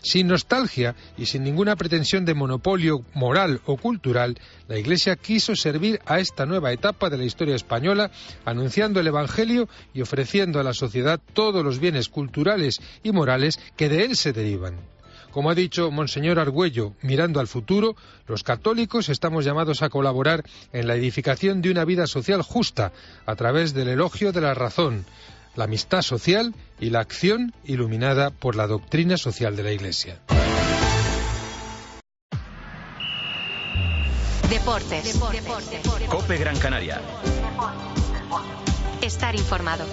Sin nostalgia y sin ninguna pretensión de monopolio moral o cultural, la Iglesia quiso servir a esta nueva etapa de la historia española, anunciando el Evangelio y ofreciendo a la sociedad todos los bienes culturales y morales que de él se derivan. Como ha dicho Monseñor Argüello, mirando al futuro, los católicos estamos llamados a colaborar en la edificación de una vida social justa, a través del elogio de la razón, la amistad social y la acción iluminada por la doctrina social de la Iglesia. Deportes. COPE Gran Canaria. Estar informado.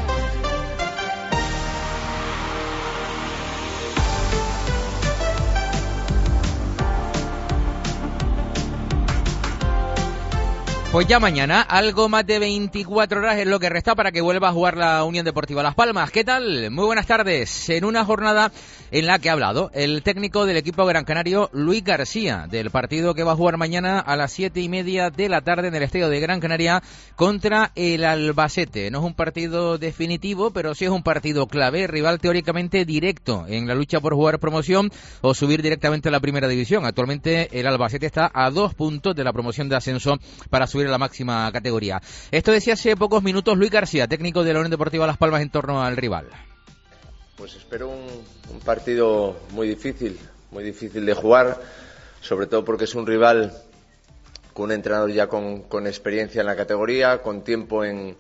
Pues ya mañana, algo más de 24 horas es lo que resta para que vuelva a jugar la Unión Deportiva Las Palmas. ¿Qué tal? Muy buenas tardes. En una jornada en la que ha hablado el técnico del equipo gran canario, Luis García, del partido que va a jugar mañana a las 7:30 de la tarde en el estadio de Gran Canaria contra el Albacete. No es un partido definitivo, pero sí es un partido clave, rival teóricamente directo en la lucha por jugar promoción o subir directamente a la primera división. Actualmente el Albacete está a 2 puntos de la promoción de ascenso para subir a la máxima categoría. Esto decía hace pocos minutos Luis García, técnico de la Unión Deportiva Las Palmas, en torno al rival. Pues espero un partido muy difícil de jugar, sobre todo porque es un rival con un entrenador ya con experiencia en la categoría, con tiempo en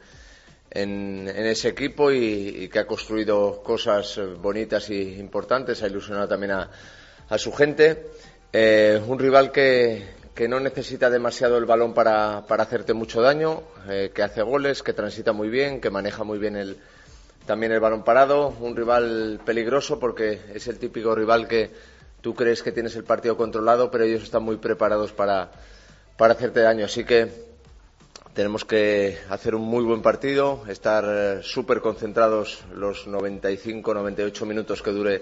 ese equipo y que ha construido cosas bonitas y importantes, ha ilusionado también a su gente. Un rival que no necesita demasiado el balón para hacerte mucho daño, que hace goles, que transita muy bien, que maneja muy bien también el balón parado. Un rival peligroso porque es el típico rival que tú crees que tienes el partido controlado, pero ellos están muy preparados para hacerte daño. Así que tenemos que hacer un muy buen partido, estar súper concentrados los 95-98 minutos que dure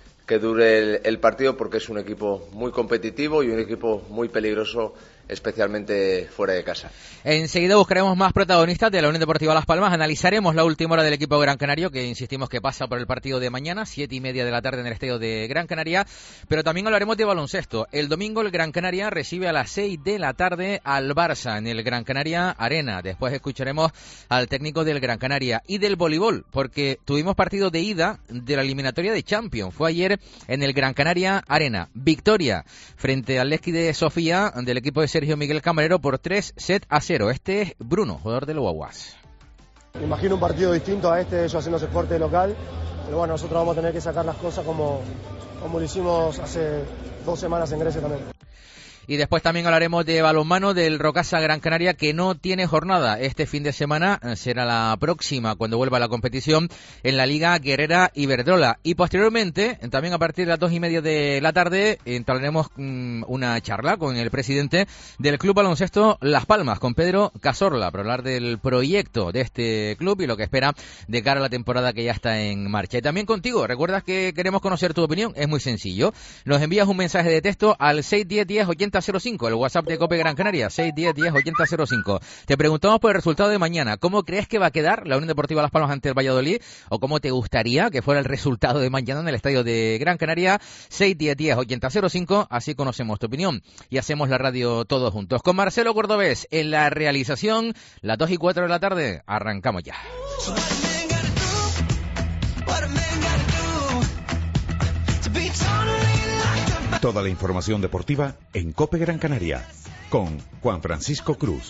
el partido, porque es un equipo muy competitivo y un equipo muy peligroso, especialmente fuera de casa. Enseguida buscaremos más protagonistas de la Unión Deportiva Las Palmas, analizaremos la última hora del equipo Gran Canario, que insistimos que pasa por el partido de mañana, 7:30 de la tarde en el estadio de Gran Canaria, pero también hablaremos de baloncesto. El domingo el Gran Canaria recibe a las 6 de la tarde al Barça en el Gran Canaria Arena. Después escucharemos al técnico del Gran Canaria y del voleibol, porque tuvimos partido de ida de la eliminatoria de Champions. Fue ayer en el Gran Canaria Arena. Victoria frente al Levski de Sofía del equipo de Sergio Miguel Camarero por 3-0. Este es Bruno, jugador del Guaguas. Me imagino un partido distinto a este, ellos haciéndose fuerte local, pero bueno, nosotros vamos a tener que sacar las cosas como lo hicimos hace 2 semanas en Grecia también. Y después también hablaremos de balonmano del Rocasa Gran Canaria, que no tiene jornada este fin de semana, será la próxima cuando vuelva a la competición en la Liga Guerrera Iberdrola. Y posteriormente, también a partir de las 2:30 de la tarde, entablaremos una charla con el presidente del Club Baloncesto Las Palmas, con Pedro Cazorla, para hablar del proyecto de este club y lo que espera de cara a la temporada que ya está en marcha. Y también contigo, ¿recuerdas que queremos conocer tu opinión? Es muy sencillo. Nos envías un mensaje de texto al 610108005, el WhatsApp de COPE Gran Canaria, 610108005. Te preguntamos por el resultado de mañana. ¿Cómo crees que va a quedar la Unión Deportiva Las Palmas ante el Valladolid? ¿O cómo te gustaría que fuera el resultado de mañana en el estadio de Gran Canaria? 610108005, así conocemos tu opinión y hacemos la radio todos juntos. Con Marcelo Cordobés en la realización, las 2:04 de la tarde, arrancamos ya. Toda la información deportiva en COPE Gran Canaria, con Juan Francisco Cruz.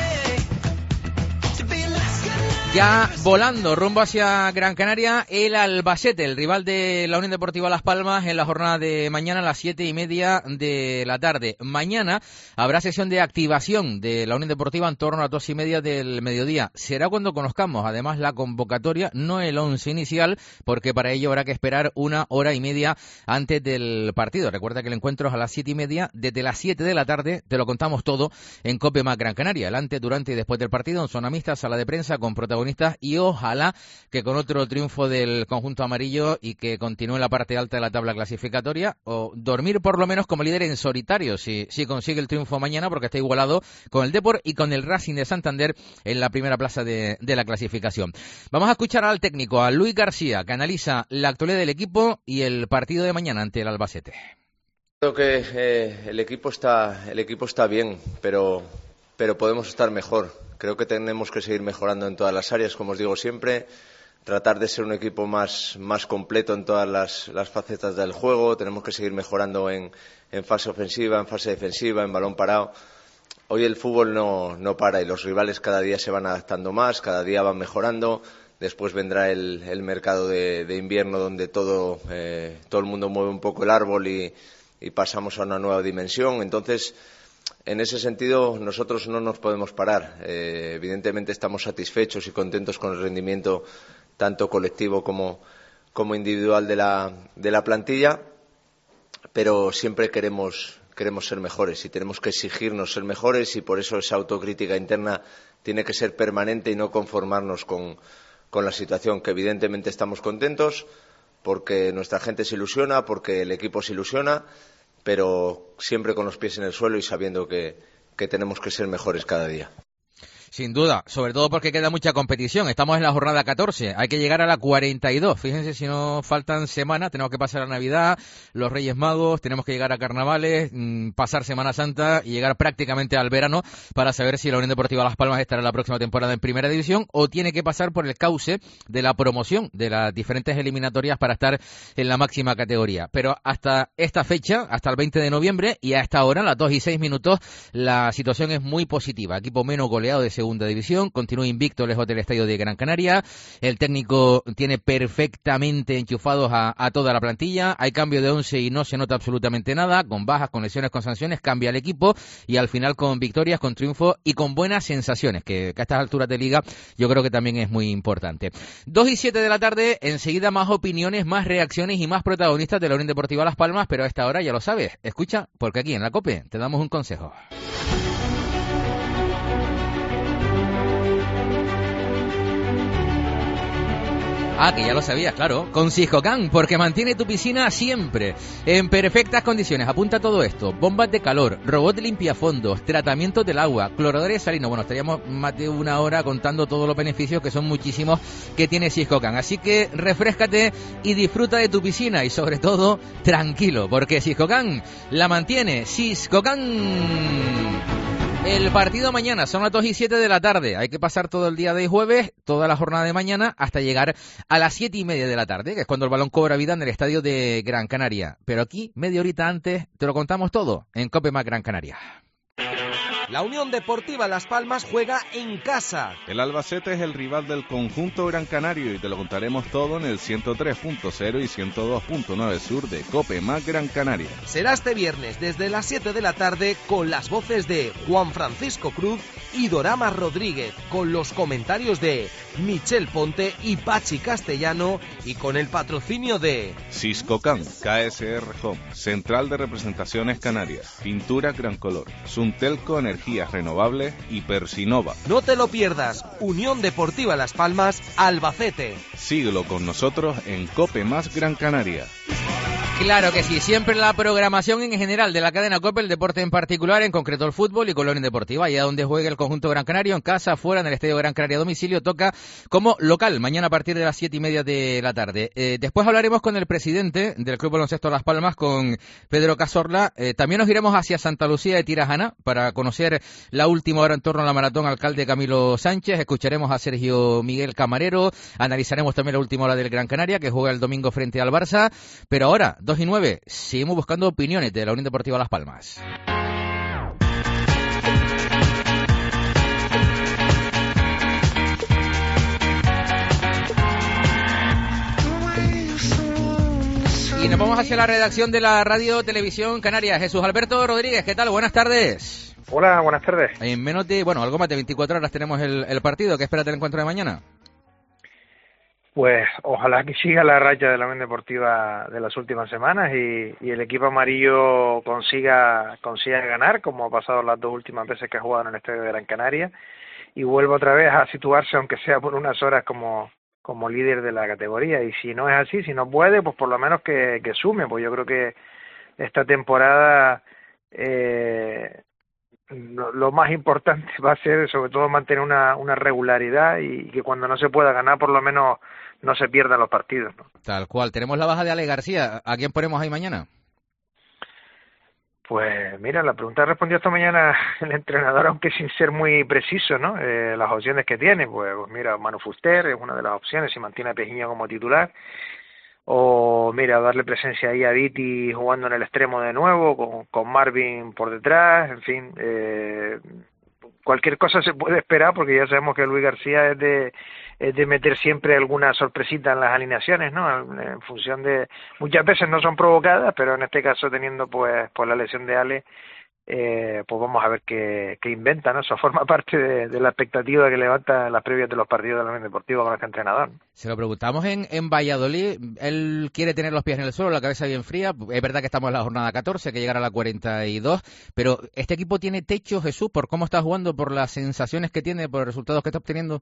Ya volando rumbo hacia Gran Canaria, el Albacete, el rival de la Unión Deportiva Las Palmas, en la jornada de mañana a las 7:30 de la tarde. Mañana habrá sesión de activación de la Unión Deportiva en torno a las 2:30 del mediodía. Será cuando conozcamos además la convocatoria, no el 11 inicial, porque para ello habrá que esperar 1 hora y media antes del partido. Recuerda que el encuentro es a las 7:30, desde las 7 de la tarde te lo contamos todo en COPE más Gran Canaria. El antes, durante y después del partido en zona mixta, sala de prensa con protagonistas protagonistas y ojalá que con otro triunfo del conjunto amarillo y que continúe en la parte alta de la tabla clasificatoria, o dormir por lo menos como líder en solitario si consigue el triunfo mañana, porque está igualado con el Depor y con el Racing de Santander en la primera plaza de la clasificación. Vamos a escuchar al técnico, a Luis García, que analiza la actualidad del equipo y el partido de mañana ante el Albacete. Creo que el equipo está bien, pero podemos estar mejor. Creo que tenemos que seguir mejorando en todas las áreas, como os digo siempre, tratar de ser un equipo más completo en todas las facetas del juego. Tenemos que seguir mejorando en fase ofensiva, en fase defensiva, en balón parado. Hoy el fútbol no para y los rivales cada día se van adaptando más, cada día van mejorando. Después vendrá el mercado de invierno, donde todo el mundo mueve un poco el árbol y pasamos a una nueva dimensión. Entonces, en ese sentido, nosotros no nos podemos parar. Evidentemente estamos satisfechos y contentos con el rendimiento tanto colectivo como individual de la plantilla, pero siempre queremos ser mejores y tenemos que exigirnos ser mejores, y por eso esa autocrítica interna tiene que ser permanente y no conformarnos con la situación, que evidentemente estamos contentos porque nuestra gente se ilusiona, porque el equipo se ilusiona, pero siempre con los pies en el suelo y sabiendo que tenemos que ser mejores cada día. Sin duda, sobre todo porque queda mucha competición. Estamos en la jornada 14, hay que llegar a la 42. Fíjense, si no faltan semanas, tenemos que pasar a Navidad, los Reyes Magos, tenemos que llegar a Carnavales, pasar Semana Santa y llegar prácticamente al verano para saber si la Unión Deportiva Las Palmas estará la próxima temporada en Primera División o tiene que pasar por el cauce de la promoción de las diferentes eliminatorias para estar en la máxima categoría. Pero hasta esta fecha, hasta el 20 de noviembre y a esta hora, a las 2:06, la situación es muy positiva. Equipo menos goleado de Segunda División, continúa invicto lejos del estadio de Gran Canaria. El técnico tiene perfectamente enchufados a toda la plantilla. Hay cambio de 11 y no se nota absolutamente nada. Con bajas, con lesiones, con sanciones, cambia el equipo y al final con victorias, con triunfos y con buenas sensaciones, que a estas alturas de liga yo creo que también es muy importante. 2:07 de la tarde, enseguida más opiniones, más reacciones y más protagonistas de la Unión Deportiva Las Palmas, pero a esta hora ya lo sabes, escucha, porque aquí en la COPE te damos un consejo. Ah, que ya lo sabías, claro. Con Siscocan, porque mantiene tu piscina siempre en perfectas condiciones. Apunta todo esto: bombas de calor, robot limpiafondos, tratamientos del agua, cloradores salinos. Bueno, estaríamos más de una hora contando todos los beneficios, que son muchísimos, que tiene Siscocan. Así que refréscate y disfruta de tu piscina y sobre todo, tranquilo, porque Siscocan la mantiene. Siscocan. El partido mañana son las 2:07 de la tarde. Hay que pasar todo el día de jueves, toda la jornada de mañana, hasta llegar a las 7:30 de la tarde, que es cuando el balón cobra vida en el estadio de Gran Canaria. Pero aquí, media horita antes, te lo contamos todo en COPE más Gran Canaria. La Unión Deportiva Las Palmas juega en casa. El Albacete es el rival del conjunto Gran Canario y te lo contaremos todo en el 103.0 y 102.9 sur de COPE más Gran Canaria. Será este viernes desde las 7 de la tarde con las voces de Juan Francisco Cruz y Dorama Rodríguez, con los comentarios de Michel Ponte y Pachi Castellano y con el patrocinio de Siscocan, KSR Home, Central de Representaciones Canarias, Pintura Gran Color, Suntelco Energías Renovables y Persinova. No te lo pierdas, Unión Deportiva Las Palmas, Albacete. Síguelo con nosotros en COPE más Gran Canaria. Claro que sí, siempre la programación en general de la cadena COPE, el deporte en particular, en concreto el fútbol y con la Unión Deportiva, allá donde juegue el conjunto Gran Canario, en casa, fuera, en el estadio Gran Canaria a domicilio, toca como local, mañana a partir de las 7:30 de la tarde. Después hablaremos con el presidente del Club Baloncesto Las Palmas, con Pedro Cazorla. También nos iremos hacia Santa Lucía de Tirajana para conocer la última hora en torno a la maratón alcalde Camilo Sánchez. Escucharemos a Sergio Miguel Camarero, analizaremos también la última hora del Gran Canaria, que juega el domingo frente al Barça. Pero ahora, 2:09, seguimos buscando opiniones de la Unión Deportiva Las Palmas. Y nos vamos hacia la redacción de la Radio Televisión Canaria. Jesús Alberto Rodríguez, ¿qué tal? Buenas tardes. Hola, buenas tardes. En menos de, algo más de 24 horas tenemos el partido. ¿Qué espera del encuentro de mañana? Pues ojalá que siga la racha de la Unión Deportiva de las últimas semanas y el equipo amarillo consiga ganar, como ha pasado las dos últimas veces que ha jugado en el estadio de Gran Canaria, vuelva otra vez a situarse, aunque sea por unas horas, como líder de la categoría. Y si no es así, si no puede, pues por lo menos que sume, pues yo creo que esta temporada lo más importante va a ser sobre todo mantener una regularidad y que cuando no se pueda ganar por lo menos no se pierdan los partidos, ¿no? Tal cual. Tenemos la baja de Ale García. ¿A quién ponemos ahí mañana? Pues mira, la pregunta respondió esta mañana el entrenador, aunque sin ser muy preciso, ¿no? Las opciones que tiene, pues mira, Manu Fuster es una de las opciones si mantiene a Pejiño como titular. O mira, darle presencia ahí a Viti jugando en el extremo de nuevo, con Marvin por detrás, en fin, cualquier cosa se puede esperar, porque ya sabemos que Luis García es de meter siempre alguna sorpresita en las alineaciones, ¿no? En función de, muchas veces no son provocadas, pero en este caso teniendo pues por la lesión de Ale, pues vamos a ver qué inventa, ¿no? Eso forma parte de la expectativa que levanta las previas de los partidos de la Unión Deportiva con este entrenador. Se lo preguntamos en Valladolid, él quiere tener los pies en el suelo, la cabeza bien fría. Es verdad que estamos en la jornada 14, que llegará a la 42, pero ¿este equipo tiene techo, Jesús, por cómo está jugando, por las sensaciones que tiene, por los resultados que está obteniendo?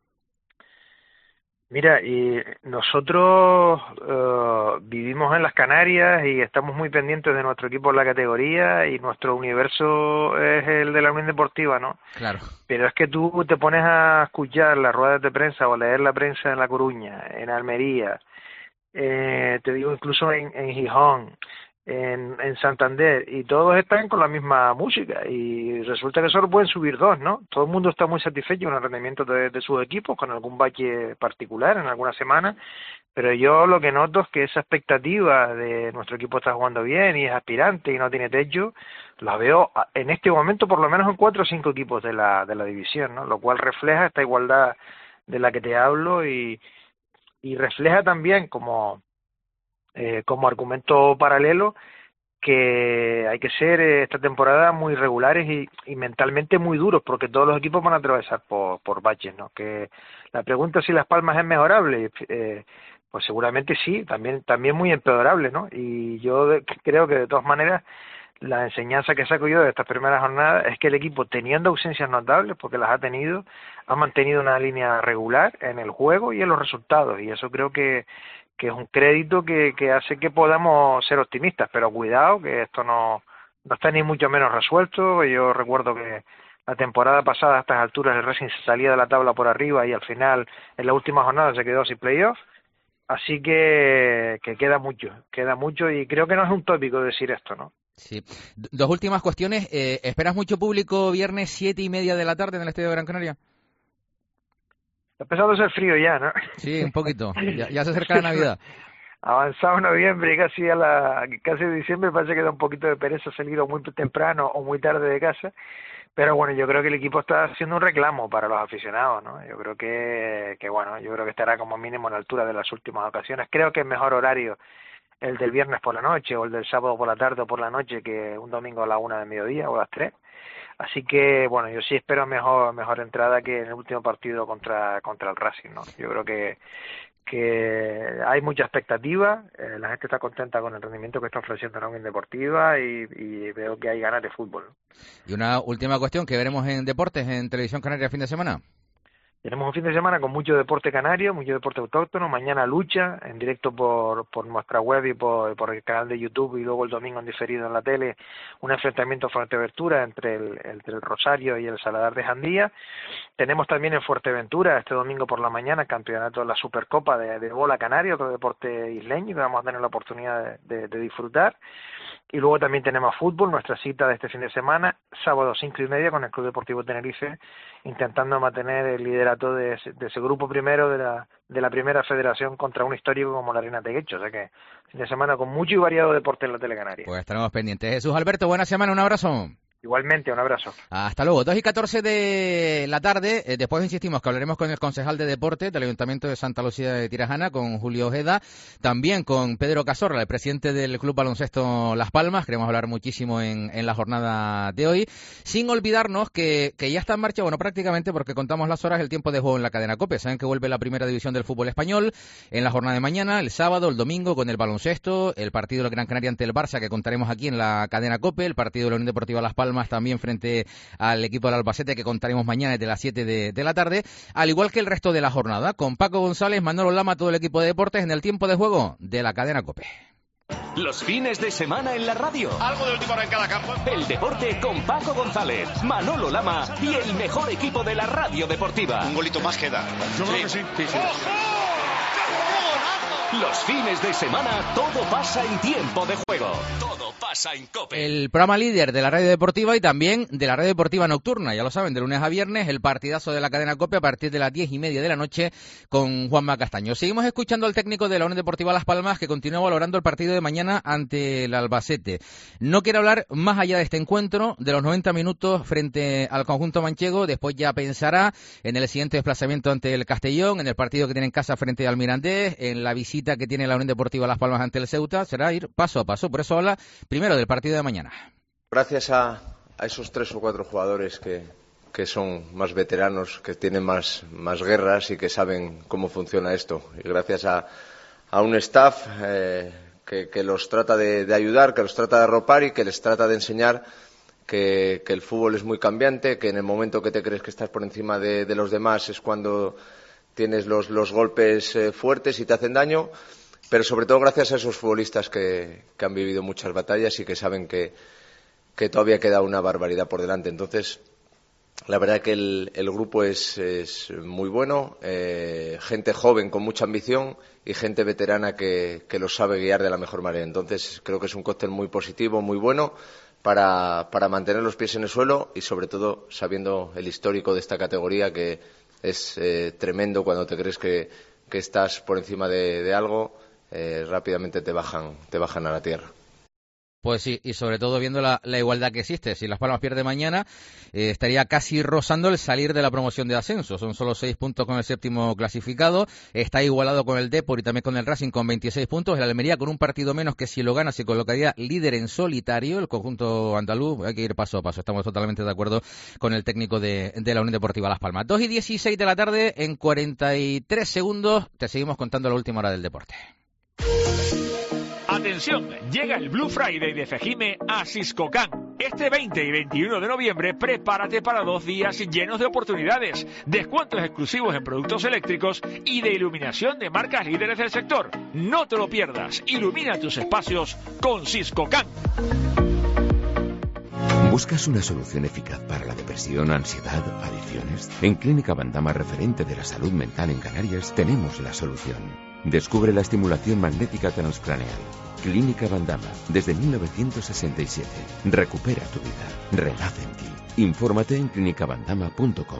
Mira, y nosotros vivimos en las Canarias y estamos muy pendientes de nuestro equipo en la categoría, y nuestro universo es el de la Unión Deportiva, ¿no? Claro. Pero es que tú te pones a escuchar las ruedas de prensa o a leer la prensa en La Coruña, en Almería, te digo incluso en Gijón, en Santander, y todos están con la misma música, y resulta que solo pueden subir dos, ¿no? Todo el mundo está muy satisfecho con el rendimiento de sus equipos, con algún bache particular en alguna semana, pero yo lo que noto es que esa expectativa de nuestro equipo está jugando bien y es aspirante y no tiene techo, la veo en este momento por lo menos en 4 o 5 equipos de la división, ¿no? Lo cual refleja esta igualdad de la que te hablo, y refleja también como argumento paralelo que hay que ser esta temporada muy regulares y mentalmente muy duros, porque todos los equipos van a atravesar por baches, ¿no? Que la pregunta si Las Palmas es mejorable, pues seguramente sí, también muy empeorable, ¿no? Y yo creo que de todas maneras la enseñanza que saco yo de estas primeras jornadas es que el equipo, teniendo ausencias notables, porque las ha tenido, ha mantenido una línea regular en el juego y en los resultados, y eso creo que es un crédito que hace que podamos ser optimistas, pero cuidado, que esto no está ni mucho menos resuelto. Yo recuerdo que la temporada pasada a estas alturas el Racing se salía de la tabla por arriba y al final en la última jornada se quedó sin playoff, así que queda mucho y creo que no es un tópico decir esto, ¿no? Sí. Dos últimas cuestiones. ¿Esperas mucho público viernes 7:30 de la tarde en el Estadio de Gran Canaria? Está empezando a ser frío ya, ¿no? Sí, un poquito. Ya se acerca la Navidad. Avanzado noviembre y casi diciembre, parece que da un poquito de pereza salir o muy temprano o muy tarde de casa. Pero bueno, yo creo que el equipo está haciendo un reclamo para los aficionados, ¿no? Yo creo que yo creo que estará como mínimo a la altura de las últimas ocasiones. Creo que es mejor horario el del viernes por la noche o el del sábado por la tarde o por la noche que un domingo a la 1 del mediodía o a las 3. Así que, bueno, yo sí espero mejor entrada que en el último partido contra el Racing, ¿no? Yo creo que hay mucha expectativa, la gente está contenta con el rendimiento que está ofreciendo la Unión Deportiva y veo que hay ganas de fútbol, ¿no? Y una última cuestión que veremos en Deportes, en Televisión Canaria, fin de semana. Tenemos un fin de semana con mucho deporte canario, mucho deporte autóctono. Mañana lucha en directo por nuestra web y por el canal de YouTube, y luego el domingo en diferido en la tele, un enfrentamiento Fuerteventura entre el Rosario y el Saladar de Jandía. Tenemos también en Fuerteventura este domingo por la mañana campeonato de la Supercopa de bola canaria, otro deporte isleño que vamos a tener la oportunidad de disfrutar. Y luego también tenemos fútbol, nuestra cita de este fin de semana, sábado 5:30 con el Club Deportivo Tenerife, intentando mantener el liderato de ese grupo primero de la primera federación contra un histórico como la Arena Teguecho. O sea que fin de semana con mucho y variado deporte en la tele canaria. Pues estaremos pendientes. Jesús Alberto, buena semana, un abrazo. Igualmente, un abrazo. Hasta luego. 2:14 de la tarde. Después insistimos que hablaremos con el concejal de Deporte del Ayuntamiento de Santa Lucía de Tirajana, con Julio Ojeda, también con Pedro Cazorla, el presidente del Club Baloncesto Las Palmas. Queremos hablar muchísimo en la jornada de hoy, sin olvidarnos que ya está en marcha, bueno, prácticamente, porque contamos las horas, el tiempo de juego en la cadena COPE. Saben que vuelve la primera división del fútbol español en la jornada de mañana, el sábado, el domingo, con el baloncesto, el partido de la Gran Canaria ante el Barça, que contaremos aquí en la cadena COPE, el partido de la Unión Deportiva Las Palmas Palmas también frente al equipo del Albacete, que contaremos mañana desde las 7 de la tarde, al igual que el resto de la jornada, con Paco González, Manolo Lama, todo el equipo de deportes en el tiempo de juego de la cadena COPE. Los fines de semana en la radio. Algo de última hora en cada campo. El deporte con Paco González, Manolo Lama y el mejor equipo de la radio deportiva. Un golito más queda. Yo creo que sí. Los fines de semana todo pasa en tiempo de juego. Todo pasa en COPE. El programa líder de la radio deportiva y también de la radio deportiva nocturna, ya lo saben, de lunes a viernes, el partidazo de la cadena COPE a partir de las 10:30 de la noche con Juanma Castaño. Seguimos escuchando al técnico de la Unión Deportiva Las Palmas, que continúa valorando el partido de mañana ante el Albacete. No quiere hablar más allá de este encuentro, de los 90 minutos frente al conjunto manchego. Después ya pensará en el siguiente desplazamiento ante el Castellón, en el partido que tiene en casa frente al Mirandés, en la visita que tiene la Unión Deportiva Las Palmas ante el Ceuta. Será ir paso a paso. Por eso habla primero del partido de mañana. Gracias a esos 3 o 4 jugadores que son más veteranos, que tienen más guerras y que saben cómo funciona esto. Y gracias a un staff que los trata de ayudar, que los trata de arropar y que les trata de enseñar que el fútbol es muy cambiante, que en el momento que te crees que estás por encima de los demás es cuando tienes los golpes fuertes y te hacen daño, pero sobre todo gracias a esos futbolistas que han vivido muchas batallas y que saben que todavía queda una barbaridad por delante. Entonces, la verdad que el grupo es muy bueno, gente joven con mucha ambición y gente veterana que los sabe guiar de la mejor manera. Entonces, creo que es un cóctel muy positivo, muy bueno para mantener los pies en el suelo y sobre todo sabiendo el histórico de esta categoría, que es tremendo. Cuando te crees que estás por encima de algo, rápidamente te bajan a la tierra. Pues sí, y sobre todo viendo la igualdad que existe. Si Las Palmas pierde mañana, estaría casi rozando el salir de la promoción de ascenso. Son solo 6 puntos con el séptimo clasificado. Está igualado con el Depor y también con el Racing con 26 puntos. El Almería con un partido menos, que si lo gana se colocaría líder en solitario. El conjunto andaluz, hay que ir paso a paso. Estamos totalmente de acuerdo con el técnico de la Unión Deportiva Las Palmas. 2:16 de la tarde, en 43 segundos, te seguimos contando la última hora del deporte. Atención, llega el Blue Friday de Fejime a Siscocan. Este 20 y 21 de noviembre, prepárate para 2 días llenos de oportunidades, descuentos exclusivos en productos eléctricos y de iluminación de marcas líderes del sector. No te lo pierdas, ilumina tus espacios con Siscocan. ¿Buscas una solución eficaz para la depresión, ansiedad, adicciones? En Clínica Bandama, referente de la salud mental en Canarias, tenemos la solución. Descubre la estimulación magnética transcraneal. Clínica Bandama, desde 1967. Recupera tu vida. Renace en ti. Infórmate en clinicabandama.com.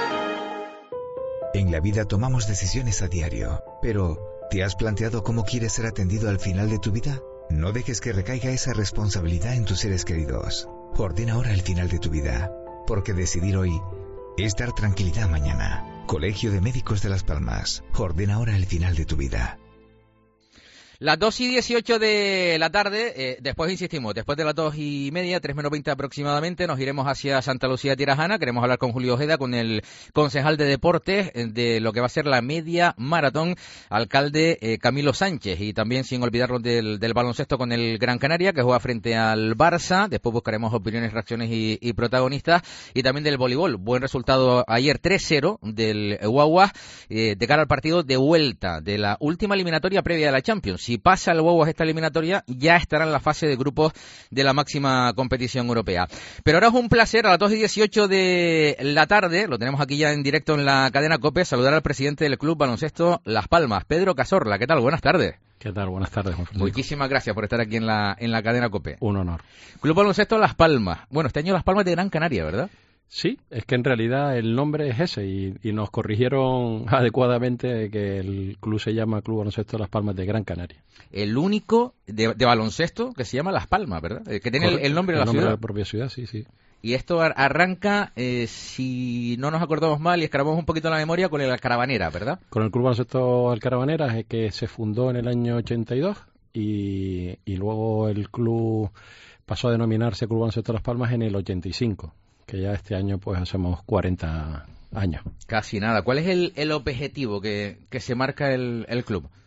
En la vida tomamos decisiones a diario, pero ¿te has planteado cómo quieres ser atendido al final de tu vida? No dejes que recaiga esa responsabilidad en tus seres queridos. Ordena ahora el final de tu vida, porque decidir hoy es dar tranquilidad mañana. Colegio de Médicos de Las Palmas. Ordena ahora el final de tu vida. Las 2:18 de la tarde, después insistimos, después de las 2:30, 3:20 aproximadamente, nos iremos hacia Santa Lucía Tirajana. Queremos hablar con Julio Ojeda, con el concejal de deportes, de lo que va a ser la media maratón, alcalde Camilo Sánchez, y también sin olvidarnos del baloncesto con el Gran Canaria, que juega frente al Barça. Después buscaremos opiniones, reacciones y protagonistas, y también del voleibol. Buen resultado ayer, 3-0 del Guaguas, de cara al partido de vuelta de la última eliminatoria previa de la Champions. Si pasa el Guaguas esta eliminatoria, ya estará en la fase de grupos de la máxima competición europea. Pero ahora es un placer, a las 2:18 de la tarde, lo tenemos aquí ya en directo en la cadena COPE, saludar al presidente del Club Baloncesto Las Palmas, Pedro Cazorla. ¿Qué tal? Buenas tardes. ¿Qué tal? Buenas tardes, Juan Francisco. Muchísimas gracias por estar aquí en la cadena COPE. Un honor. Club Baloncesto Las Palmas. Bueno, este año Las Palmas de Gran Canaria, ¿verdad? Sí, es que en realidad el nombre es ese y nos corrigieron adecuadamente que el club se llama Club Baloncesto Las Palmas de Gran Canaria. El único de baloncesto que se llama Las Palmas, ¿verdad? Que tiene el nombre de la ciudad. El nombre de la propia ciudad, sí, sí. Y esto arranca, si no nos acordamos mal y escarabamos un poquito la memoria, con el Alcaravanera, ¿verdad? Con el Club Baloncesto Alcaravanera, que se fundó en el año 82 y luego el club pasó a denominarse Club Baloncesto Las Palmas en el 85. Que ya este año pues hacemos 40 años. Casi nada. ¿Cuál es el objetivo que se marca el club?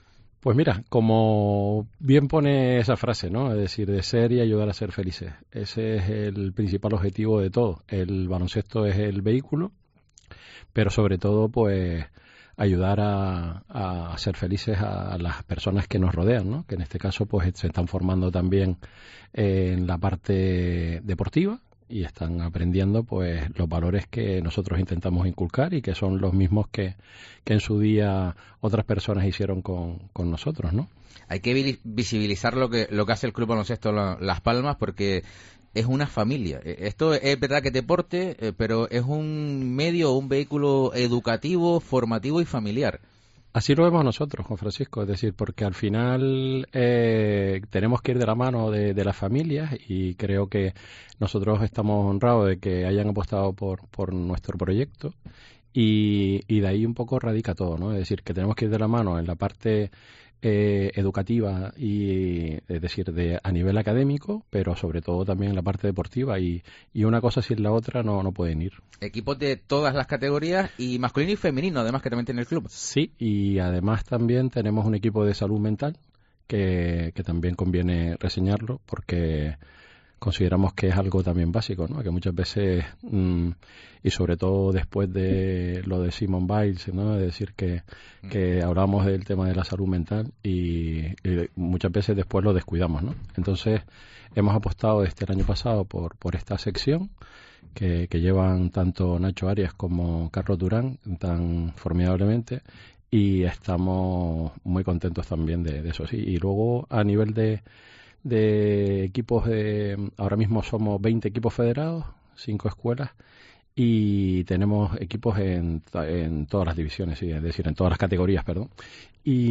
Pues mira, como bien pone esa frase, ¿no? Es decir, de ser y ayudar a ser felices. Ese es el principal objetivo de todo. El baloncesto es el vehículo, pero sobre todo, pues, ayudar a ser felices a las personas que nos rodean, ¿no? Que en este caso, pues, se están formando también en la parte deportiva y están aprendiendo, pues, los valores que nosotros intentamos inculcar y que son los mismos que en su día otras personas hicieron con nosotros, ¿no? Hay que visibilizar lo que hace el Club Baloncesto Las Palmas, porque es una familia. Esto es verdad que es deporte, pero es un medio, un vehículo educativo, formativo y familiar. Así lo vemos nosotros, Juan Francisco, es decir, porque al final tenemos que ir de la mano de las familias y creo que nosotros estamos honrados de que hayan apostado por nuestro proyecto y de ahí un poco radica todo, ¿no? Es decir, que tenemos que ir de la mano en la parte educativa y es decir a nivel académico, pero sobre todo también en la parte deportiva y una cosa sin la otra no pueden ir. Equipos de todas las categorías y masculino y femenino además que también tiene el club. Sí, y además también tenemos un equipo de salud mental que también conviene reseñarlo porque consideramos que es algo también básico, ¿no? Que muchas veces y sobre todo después de lo de Simone Biles, ¿no? Es decir, que hablamos del tema de la salud mental y muchas veces después lo descuidamos, ¿no? Entonces hemos apostado desde el año pasado por esta sección que llevan tanto Nacho Arias como Carlos Durán tan formidablemente y estamos muy contentos también de eso, sí. Y luego a nivel de equipos, ahora mismo somos 20 equipos federados, 5 escuelas y tenemos equipos en todas las divisiones, sí, es decir, en todas las categorías, perdón. Y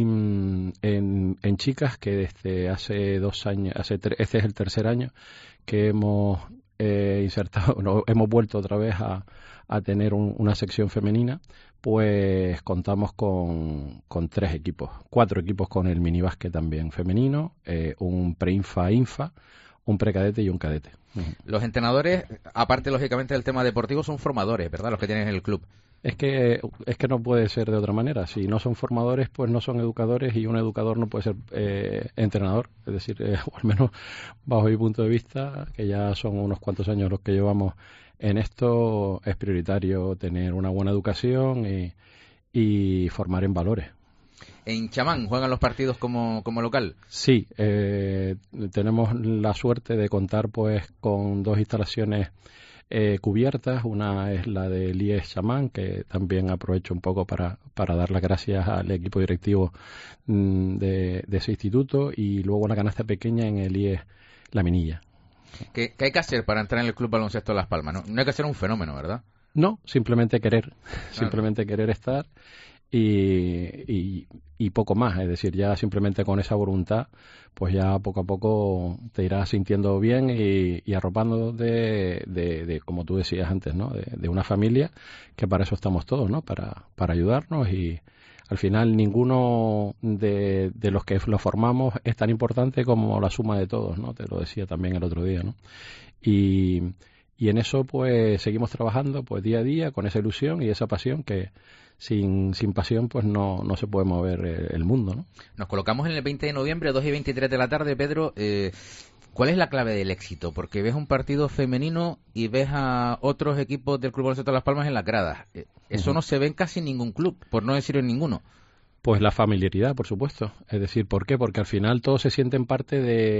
en chicas que desde hace 2 años, este es el tercer año que hemos hemos vuelto otra vez a tener una sección femenina, pues contamos con 3 equipos, 4 equipos con el minibásquet también femenino, un pre-infa, un precadete y un cadete. Los entrenadores, aparte lógicamente del tema deportivo, son formadores, ¿verdad? Los que tienen en el club. Es que no puede ser de otra manera. Si no son formadores, pues no son educadores y un educador no puede ser entrenador. Es decir, o al menos bajo mi punto de vista, que ya son unos cuantos años los que llevamos en esto, es prioritario tener una buena educación y formar en valores. ¿En Chamán juegan los partidos como local? Sí, tenemos la suerte de contar pues con 2 instalaciones cubiertas. Una es la de IES Chamán, que también aprovecho un poco para dar las gracias al equipo directivo de ese instituto, y luego una canasta pequeña en el IES La Minilla. ¿Qué hay que hacer para entrar en el Club Baloncesto Las Palmas? No hay que ser un fenómeno, ¿verdad? No, simplemente querer, claro. Simplemente querer estar y poco más, es decir, ya simplemente con esa voluntad, pues ya poco a poco te irás sintiendo bien y arropando de como tú decías antes, ¿no? De una familia, que para eso estamos todos, ¿no? Para ayudarnos, y al final ninguno de los que lo formamos es tan importante como la suma de todos, ¿no? Te lo decía también el otro día, ¿no? Y en eso pues seguimos trabajando pues día a día con esa ilusión y esa pasión que sin pasión pues no se puede mover el mundo, ¿no? Nos colocamos en el 20 de noviembre, 2 y 23 de la tarde, Pedro. ¿Cuál es la clave del éxito? Porque ves un partido femenino y ves a otros equipos del Club Baloncesto Las Palmas en las gradas. Eso no se ve en casi ningún club, por no decir en ninguno. Pues la familiaridad, por supuesto. Es decir, ¿por qué? Porque al final todos se sienten parte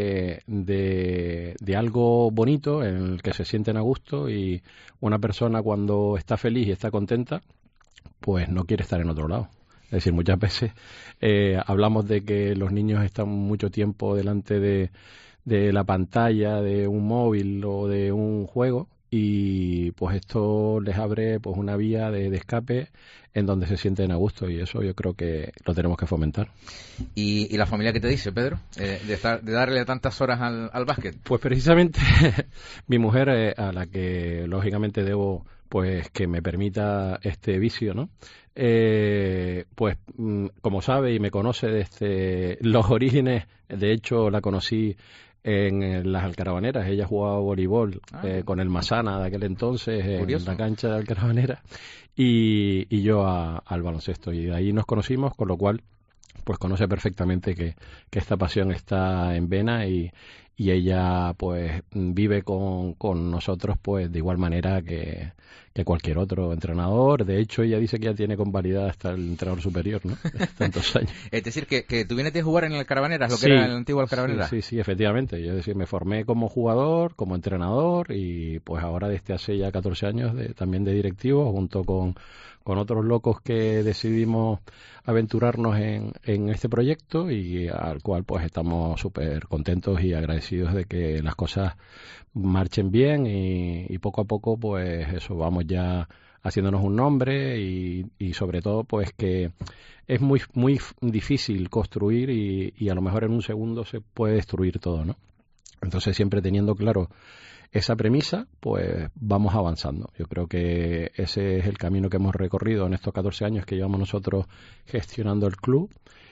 de algo bonito en el que se sienten a gusto, y una persona cuando está feliz y está contenta, pues no quiere estar en otro lado. Es decir, muchas veces hablamos de que los niños están mucho tiempo delante de la pantalla de un móvil o de un juego, y pues esto les abre pues una vía de escape en donde se sienten a gusto, y eso yo creo que lo tenemos que fomentar. ¿Y la familia qué te dice, Pedro? De darle tantas horas al básquet. Pues precisamente mi mujer, a la que lógicamente debo pues que me permita este vicio, ¿no? Pues como sabe y me conoce desde los orígenes, de hecho la conocí en las Alcarabaneras. Ella jugaba voleibol con el Masana de aquel entonces. Curioso. En la cancha de Alcarabaneras, y yo al baloncesto, y de ahí nos conocimos, con lo cual pues conoce perfectamente que esta pasión está en vena y ella pues vive con nosotros pues de igual manera que cualquier otro entrenador. De hecho, ella dice que ya tiene convalidada hasta el entrenador superior, ¿no? Tantos años. Es decir, que tú vienes de jugar en el Carabaneras, lo que era el antiguo Carabaneras. Sí, efectivamente. Yo me formé como jugador, como entrenador y pues ahora desde hace ya 14 años también de directivo, junto con otros locos que decidimos aventurarnos en este proyecto y al cual pues estamos súper contentos y agradecidos de que las cosas marchen bien y poco a poco pues eso, vamos ya haciéndonos un nombre y sobre todo pues que es muy muy difícil construir y a lo mejor en un segundo se puede destruir todo, ¿no? Entonces siempre teniendo claro esa premisa, pues vamos avanzando. Yo creo que ese es el camino que hemos recorrido en estos 14 años que llevamos nosotros gestionando el club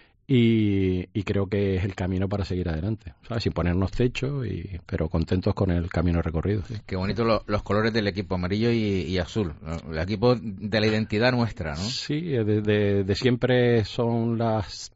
y creo que es el camino para seguir adelante, ¿sabes? Sin ponernos techo, pero contentos con el camino recorrido. ¿Sí? Qué bonito los colores del equipo, amarillo y azul. El equipo de la identidad nuestra, ¿no? Sí, de siempre son las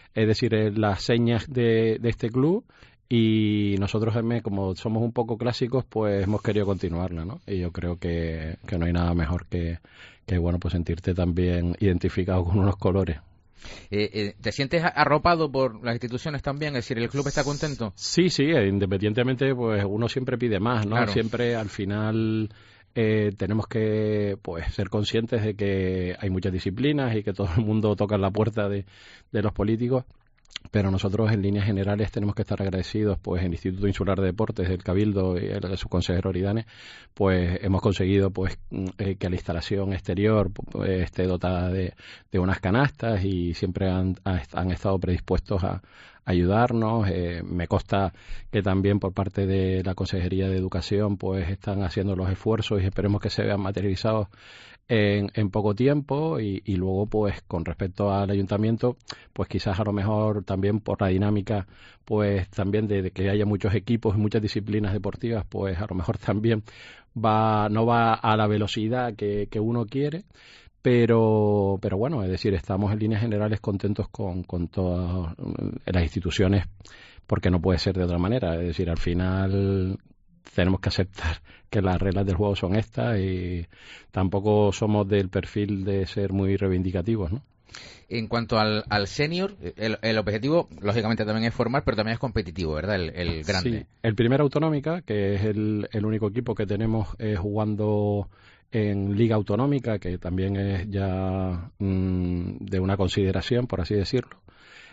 señas de este club. Y nosotros, como somos un poco clásicos, pues hemos querido continuarla, ¿no? Y yo creo que no hay nada mejor que bueno, pues sentirte también identificado con unos colores. ¿Te sientes arropado por las instituciones también? Es decir, ¿el club está contento? Sí, independientemente, pues uno siempre pide más, ¿no? Claro. Siempre, al final, tenemos que pues ser conscientes de que hay muchas disciplinas y que todo el mundo toca la puerta de los políticos. Pero nosotros en líneas generales tenemos que estar agradecidos, pues el Instituto Insular de Deportes, el Cabildo y el subconsejero Oridane, pues hemos conseguido pues que la instalación exterior esté dotada de unas canastas y siempre han estado predispuestos a ayudarnos. Me consta que también por parte de la Consejería de Educación pues están haciendo los esfuerzos y esperemos que se vean materializados en poco tiempo y luego pues con respecto al ayuntamiento pues quizás a lo mejor también por la dinámica pues también de que haya muchos equipos y muchas disciplinas deportivas pues a lo mejor también no va a la velocidad que uno quiere, pero bueno, es decir, estamos en líneas generales contentos con todas las instituciones porque no puede ser de otra manera. Es decir, al final tenemos que aceptar que las reglas del juego son estas y tampoco somos del perfil de ser muy reivindicativos, ¿no? En cuanto al senior, el objetivo, lógicamente, también es formar, pero también es competitivo, ¿verdad? El grande. Sí, el Primera Autonómica, que es el único equipo que tenemos jugando en Liga Autonómica, que también es ya de una consideración, por así decirlo.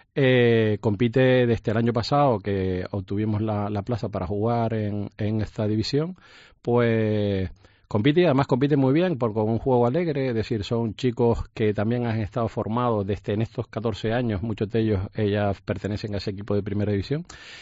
Compite desde el año pasado que obtuvimos la plaza para jugar en esta división, pues compite y además compite muy bien con un juego alegre, es decir, son chicos que también han estado formados desde en estos 14 años, muchos de ellas pertenecen a ese equipo de primera división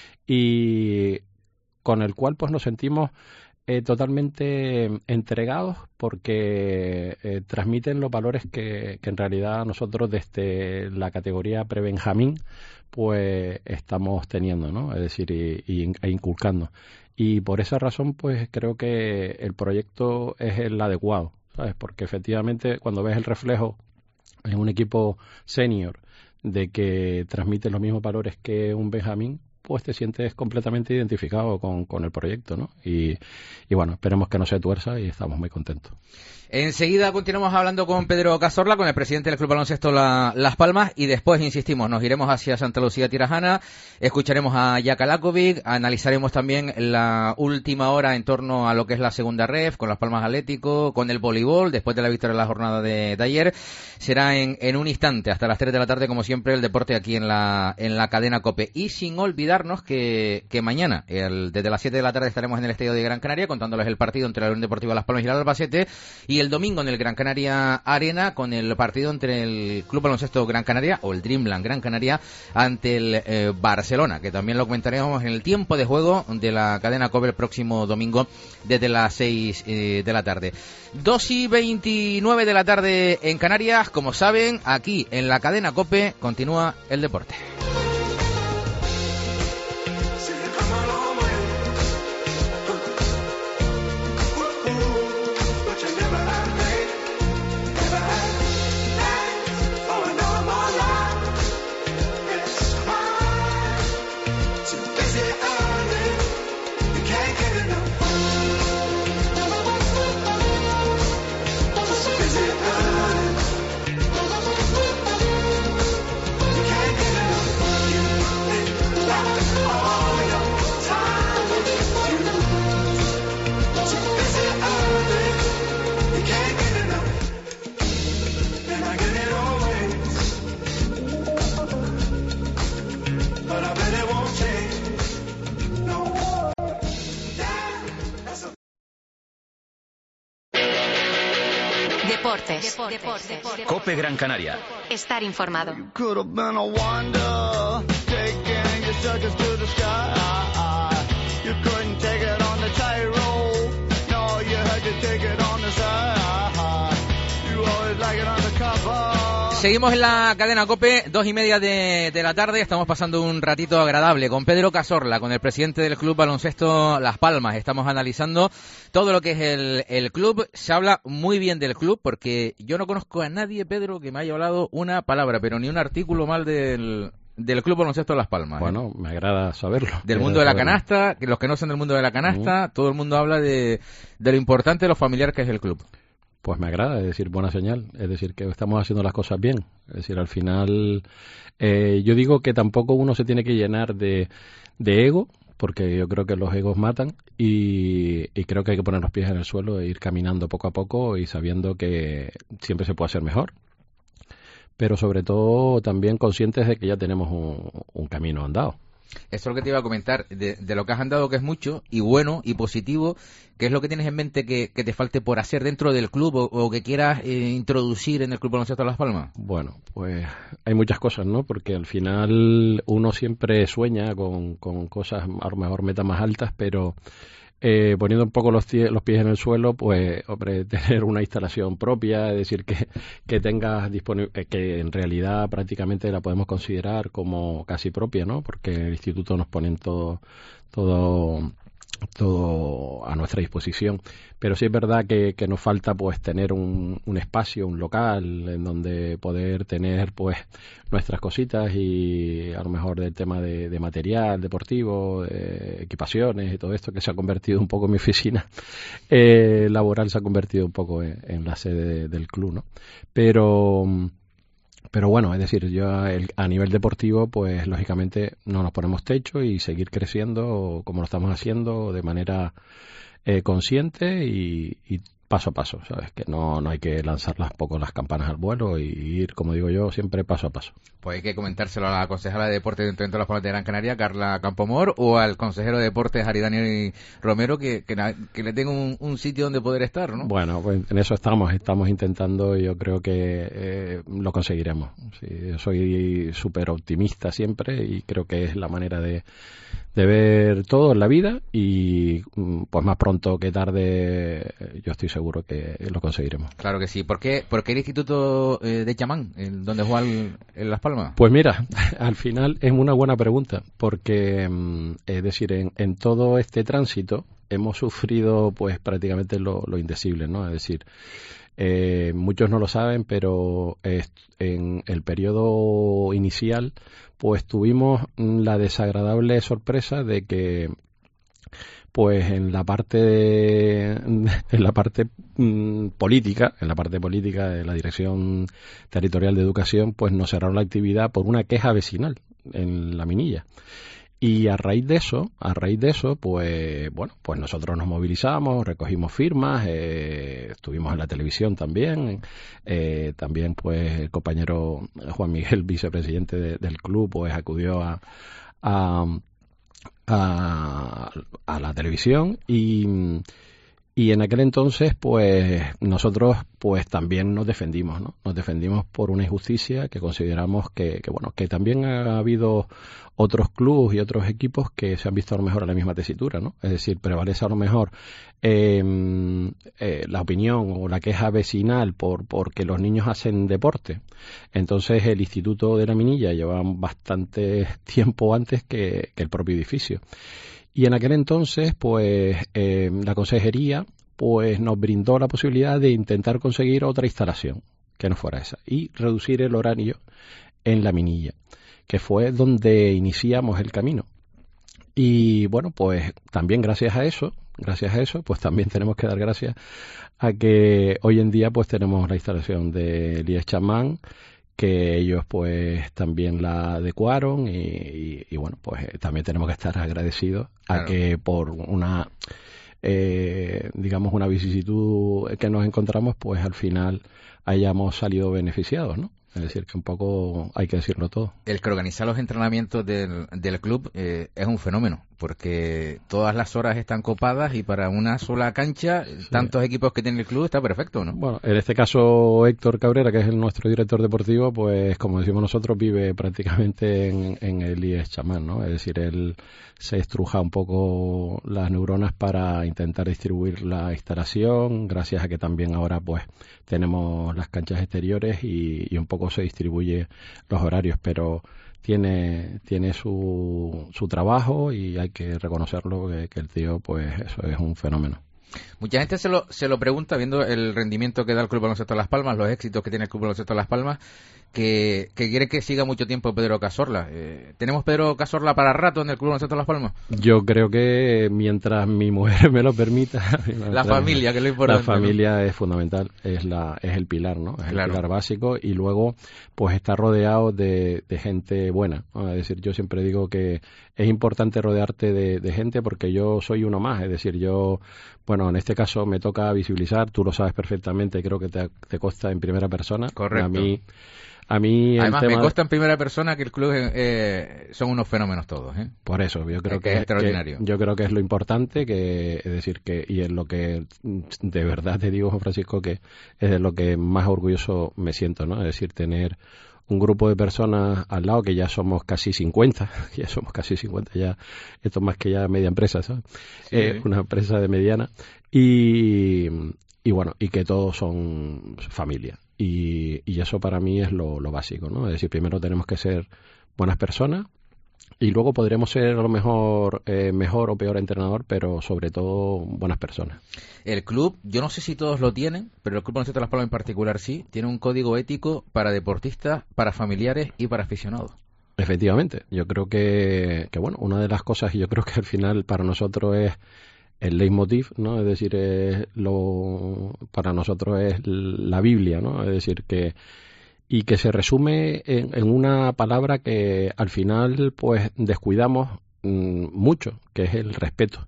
y con el cual pues nos sentimos totalmente entregados porque transmiten los valores que en realidad nosotros desde la categoría pre-Benjamín pues estamos teniendo, ¿no? Es decir, e inculcando. Y por esa razón pues creo que el proyecto es el adecuado, ¿sabes? Porque efectivamente cuando ves el reflejo en un equipo senior de que transmite los mismos valores que un Benjamín, pues te sientes completamente identificado con el proyecto, ¿no? Y bueno, esperemos que no se tuerza y estamos muy contentos. Enseguida continuamos hablando con Pedro Cazorla, con el presidente del Club Baloncesto Las Palmas, y después, insistimos, nos iremos hacia Santa Lucía Tirajana, escucharemos a Jaka Lakovic, analizaremos también la última hora en torno a lo que es la segunda ref, con Las Palmas Atlético, con el voleibol, después de la victoria de la jornada de ayer. Será en un instante, hasta las 3 de la tarde, como siempre, el deporte aquí en la cadena COPE. Y sin olvidarnos que mañana, desde las 7 de la tarde, estaremos en el Estadio de Gran Canaria, contándoles el partido entre la Unión Deportiva Las Palmas y el Albacete, y el domingo en el Gran Canaria Arena con el partido entre el Club Baloncesto Gran Canaria o el Dreamland Gran Canaria ante el Barcelona, que también lo comentaremos en el tiempo de juego de la cadena COPE el próximo domingo desde las 6 de la tarde. 2:29 de la tarde en Canarias. Como saben, aquí en la cadena COPE continúa el deporte. Deportes. COPE Gran Canaria. Estar informado. Seguimos en la cadena COPE, 2:30 de la tarde. Estamos pasando un ratito agradable con Pedro Cazorla, con el presidente del Club Baloncesto Las Palmas. Estamos analizando todo lo que es el club. Se habla muy bien del club porque yo no conozco a nadie, Pedro, que me haya hablado una palabra, pero ni un artículo mal del Club Baloncesto Las Palmas. Bueno, me agrada saberlo. Del mundo de la canasta, que los que no son del mundo de la canasta, todo el mundo habla de lo importante, de lo familiar que es el club. Pues me agrada, es decir, buena señal, es decir, que estamos haciendo las cosas bien. Es decir, al final, yo digo que tampoco uno se tiene que llenar de ego, porque yo creo que los egos matan, y creo que hay que poner los pies en el suelo e ir caminando poco a poco y sabiendo que siempre se puede hacer mejor. Pero sobre todo también conscientes de que ya tenemos un camino andado. Esto es lo que te iba a comentar, de lo que has andado, que es mucho, y bueno, y positivo. ¿Qué es lo que tienes en mente que te falte por hacer dentro del club o que quieras introducir en el Club Baloncesto Las Palmas? Bueno, pues hay muchas cosas, ¿no? Porque al final uno siempre sueña con cosas, a lo mejor metas más altas, pero poniendo un poco los pies en el suelo, pues, hombre, tener una instalación propia, es decir, que tengas disponible, que en realidad prácticamente la podemos considerar como casi propia, ¿no? Porque el instituto nos ponen todo a nuestra disposición, pero sí es verdad que nos falta pues tener un espacio, un local en donde poder tener pues nuestras cositas, y a lo mejor del tema de material deportivo, de equipaciones y todo esto, que se ha convertido un poco en mi oficina laboral, se ha convertido un poco en la sede del club, ¿no? Pero bueno, es decir, yo a nivel deportivo, pues lógicamente no nos ponemos techo y seguir creciendo como lo estamos haciendo de manera consciente y paso a paso, ¿sabes? Que no hay que lanzar las campanas al vuelo y ir, como digo yo, siempre paso a paso. Pues hay que comentárselo a la concejala de Deportes dentro de las Palmas de Gran Canaria, Carla Campomor, o al consejero de Deportes, Aridani Romero, que le tenga un sitio donde poder estar, ¿no? Bueno, pues en eso estamos intentando, y yo creo que lo conseguiremos. Sí, yo soy súper optimista siempre y creo que es la manera de ver todo en la vida, y pues más pronto que tarde yo estoy seguro que lo conseguiremos. Claro que sí. ¿Por qué el Instituto de Chamán, donde juega en Las Palmas? Pues mira, al final es una buena pregunta, porque es decir, en todo este tránsito hemos sufrido pues prácticamente lo indecible, ¿no? Es decir, muchos no lo saben, pero en el periodo inicial pues tuvimos la desagradable sorpresa de que pues en la parte política de la Dirección Territorial de Educación, pues nos cerraron la actividad por una queja vecinal en La Minilla. Y a raíz de eso, pues bueno, pues nosotros nos movilizamos, recogimos firmas, estuvimos en la televisión también, pues el compañero Juan Miguel, vicepresidente del club, pues acudió a la televisión, y en aquel entonces pues nosotros pues también nos defendimos, ¿no? Nos defendimos por una injusticia que consideramos que bueno, que también ha habido otros clubes y otros equipos que se han visto a lo mejor en la misma tesitura, ¿no? Es decir, prevalece a lo mejor la opinión o la queja vecinal porque los niños hacen deporte. Entonces el Instituto de La Minilla llevaba bastante tiempo antes que el propio edificio. Y en aquel entonces, pues, la consejería pues nos brindó la posibilidad de intentar conseguir otra instalación que no fuera esa y reducir el horario en La Minilla, que fue donde iniciamos el camino. Y bueno, pues también gracias a eso, pues también tenemos que dar gracias a que hoy en día pues tenemos la instalación de Elías Chamán, que ellos pues también la adecuaron, y bueno, pues también tenemos que estar agradecidos a que por una digamos una vicisitud que nos encontramos, pues al final hayamos salido beneficiados, ¿no? Es decir, que un poco hay que decirlo todo. El que organiza los entrenamientos del club es un fenómeno, porque todas las horas están copadas y para una sola cancha, tantos equipos que tiene el club, está perfecto, ¿no? Bueno, en este caso Héctor Cabrera, que es nuestro director deportivo, pues como decimos nosotros, vive prácticamente en el IES Chamán, ¿no? Es decir, él se estruja un poco las neuronas para intentar distribuir la instalación, gracias a que también ahora pues tenemos las canchas exteriores y un poco se distribuye los horarios, pero tiene su trabajo y hay que reconocerlo que el tío, pues eso es un fenómeno. Mucha gente se lo pregunta viendo el rendimiento que da el Club Baloncesto Las Palmas, los éxitos que tiene el Club Baloncesto Las Palmas, que quiere que siga mucho tiempo Pedro Cazorla. ¿Tenemos Pedro Cazorla para rato en el Club Baloncesto Las Palmas? Yo creo que mientras mi mujer me lo permita... La familia, que es lo importante. La familia, ¿no?, es fundamental, es el pilar, ¿no? Es el pilar básico, y luego pues está rodeado de gente buena, ¿no? Es decir, yo siempre digo que es importante rodearte de gente porque yo soy uno más, es decir, bueno, en este caso me toca visibilizar, tú lo sabes perfectamente, creo que te consta en primera persona. Correcto. A mí además me consta en primera persona que el club son unos fenómenos todos, ¿eh? Por eso, yo creo que es extraordinario. Yo creo que es lo importante, es decir, y es lo que de verdad te digo, Juan Francisco, que es de lo que más orgulloso me siento, ¿no? Es decir, tener un grupo de personas al lado, que ya somos casi 50, ya esto más que ya media empresa, ¿sabes? Sí. Una empresa de mediana, y bueno, y que todos son familia, y eso para mí es lo básico, ¿no? Es decir, primero tenemos que ser buenas personas, y luego podremos ser a lo mejor mejor o peor entrenador, pero sobre todo buenas personas. El club, yo no sé si todos lo tienen, pero el Club Baloncesto Las Palmas en particular sí, tiene un código ético para deportistas, para familiares y para aficionados. Efectivamente, yo creo que bueno, una de las cosas, y yo creo que al final para nosotros es el leitmotiv, ¿no? Es decir, para nosotros es la Biblia, ¿no? Es decir, que se resume en una palabra que al final pues descuidamos mucho, que es el respeto.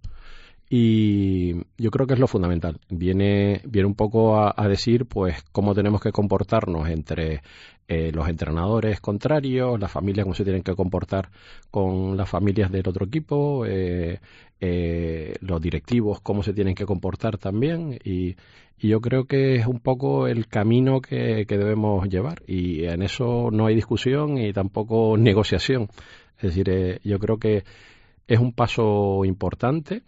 Y yo creo que es lo fundamental. Viene un poco a decir pues cómo tenemos que comportarnos entre los entrenadores contrarios, las familias, cómo se tienen que comportar con las familias del otro equipo, los directivos, cómo se tienen que comportar también, y yo creo que es un poco el camino que debemos llevar, y en eso no hay discusión y tampoco negociación. Es decir, yo creo que es un paso importante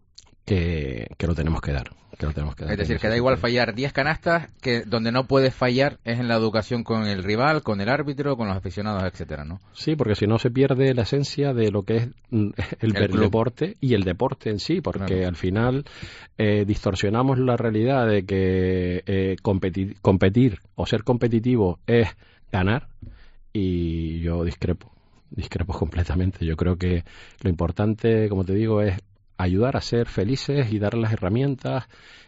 que lo tenemos que dar. Es decir, que da igual fallar 10 canastas, que donde no puedes fallar es en la educación con el rival, con el árbitro, con los aficionados, etcétera, ¿no? Sí, porque si no se pierde la esencia de lo que es el deporte y el deporte en sí, porque al final distorsionamos la realidad de que competir o ser competitivo es ganar, y yo discrepo completamente. Yo creo que lo importante, como te digo, es ayudar a ser felices y dar las herramientas,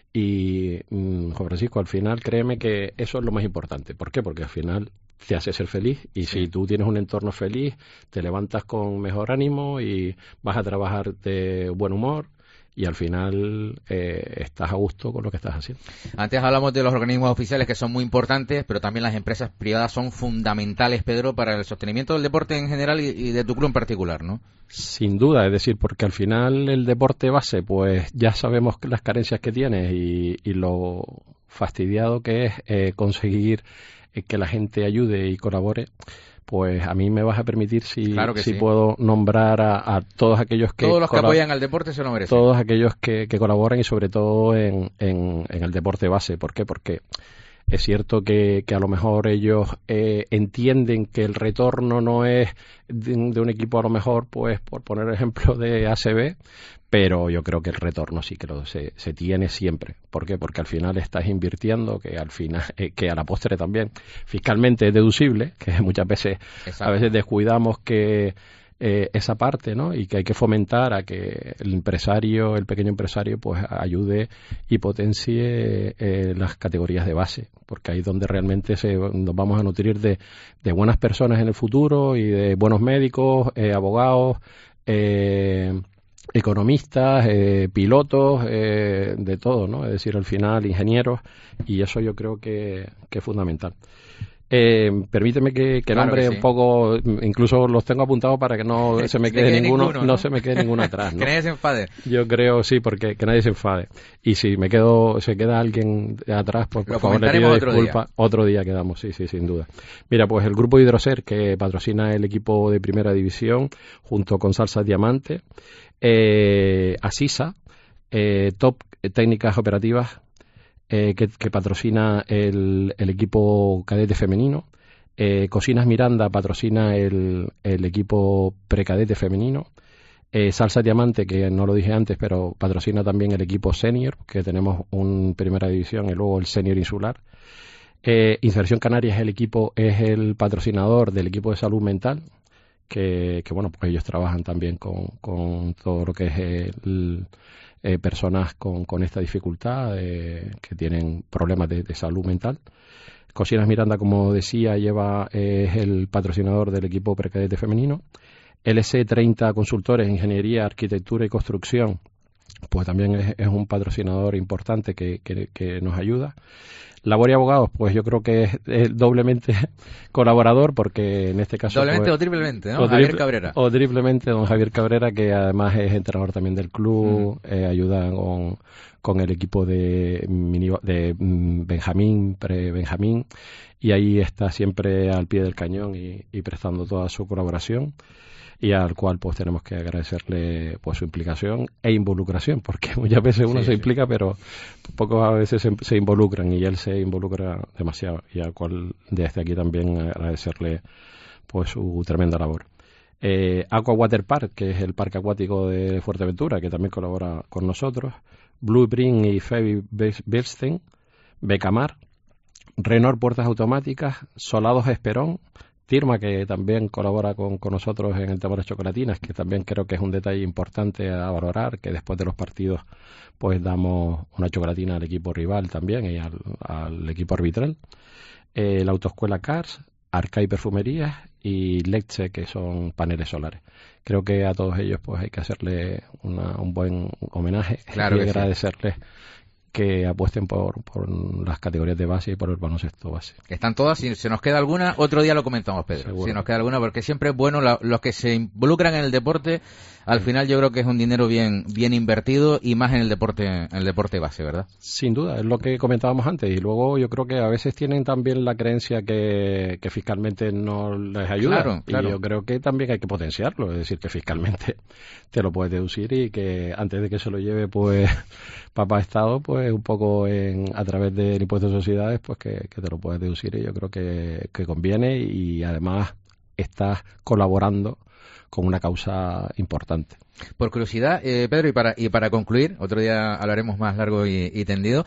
y Juan Francisco, al final créeme que eso es lo más importante. ¿Por qué? Porque al final te hace ser feliz, y si tú tienes un entorno feliz, te levantas con mejor ánimo y vas a trabajar de buen humor, y al final estás a gusto con lo que estás haciendo. Antes hablamos de los organismos oficiales, que son muy importantes, pero también las empresas privadas son fundamentales, Pedro, para el sostenimiento del deporte en general y de tu club en particular, ¿no? Sin duda, es decir, porque al final el deporte base, pues ya sabemos las carencias que tiene y lo fastidiado que es conseguir que la gente ayude y colabore. Pues a mí me vas a permitir si puedo nombrar a todos aquellos que... Todos los que apoyan al deporte se lo merecen. Todos aquellos que colaboran, y sobre todo en el deporte base. ¿Por qué? Porque es cierto que a lo mejor ellos entienden que el retorno no es de un equipo, a lo mejor, pues por poner ejemplo de ACB, pero yo creo que el retorno sí que se tiene siempre. ¿Por qué? Porque al final estás invirtiendo, que al final que a la postre también fiscalmente es deducible, que muchas veces a veces descuidamos que esa parte, ¿no? Y que hay que fomentar a que el pequeño empresario, pues ayude y potencie las categorías de base, porque ahí es donde realmente nos vamos a nutrir de buenas personas en el futuro, y de buenos médicos, abogados, economistas, pilotos, de todo, ¿no? Es decir, al final ingenieros, y eso yo creo que es fundamental. Permíteme que Claro nombre que sí. un poco, incluso los tengo apuntados para que no se me quede ninguno, ¿no? no se me quede ninguno atrás, ¿no? Que nadie se enfade. Yo creo, sí, porque que nadie se enfade. Y si se queda alguien atrás, pues por Lo favor le pido comentaremos otro disculpas. Otro día quedamos, sí, sin duda. Mira, pues el grupo Hidroser, que patrocina el equipo de primera división, junto con Salsas Diamante, Asisa, Top Técnicas Operativas, que patrocina el equipo cadete femenino, Cocinas Miranda patrocina el equipo precadete femenino, Salsa Diamante, que no lo dije antes, pero patrocina también el equipo senior, que tenemos un primera división y luego el senior insular. Inserción Canarias es el patrocinador del equipo de salud mental, que bueno, pues ellos trabajan también con todo lo que es personas con esta dificultad, que tienen problemas de salud mental. Cocinas Miranda, como decía, es el patrocinador del equipo precadete femenino. LC30 Consultores, Ingeniería, Arquitectura y Construcción, pues también es un patrocinador importante que nos ayuda. Labor y Abogados, pues yo creo que es doblemente colaborador, porque en este caso... Doblemente pues, o triplemente, ¿no? Javier Cabrera. O triplemente don Javier Cabrera, que además es entrenador también del club, ayuda con el equipo de Benjamín, pre-Benjamín, y ahí está siempre al pie del cañón y prestando toda su colaboración, y al cual pues tenemos que agradecerle pues su implicación e involucración, porque muchas veces uno se implica, pero pocos a veces se involucran, y él se involucra demasiado, y al cual desde aquí también agradecerle pues su tremenda labor. Aqua Water Park, que es el parque acuático de Fuerteventura, que también colabora con nosotros, Blueprint y Fabi Bilstein, Becamar, Renor Puertas Automáticas, Solados Esperón, Tirma, que también colabora con nosotros en el tema de las chocolatinas, que también creo que es un detalle importante a valorar, que después de los partidos pues damos una chocolatina al equipo rival también y al equipo arbitral. La Autoescuela Cars, Arcai Perfumerías y Lecce, que son paneles solares. Creo que a todos ellos pues hay que hacerle un buen homenaje, claro, y agradecerles que apuesten por las categorías de base y por el baloncesto base. Están todas, si se nos queda alguna, otro día lo comentamos, Pedro. Seguro. Si nos queda alguna, porque siempre es bueno, los que se involucran en el deporte, al final yo creo que es un dinero bien invertido, y más en el deporte base, ¿verdad? Sin duda, es lo que comentábamos antes, y luego yo creo que a veces tienen también la creencia que fiscalmente no les ayuda, claro. Y yo creo que también hay que potenciarlo, es decir, que fiscalmente te lo puedes deducir, y que antes de que se lo lleve pues papá Estado, pues un poco a través del impuesto de sociedades, pues que te lo puedes deducir, y yo creo que conviene, y además estás colaborando con una causa importante. Por curiosidad, Pedro, y para concluir, otro día hablaremos más largo y tendido,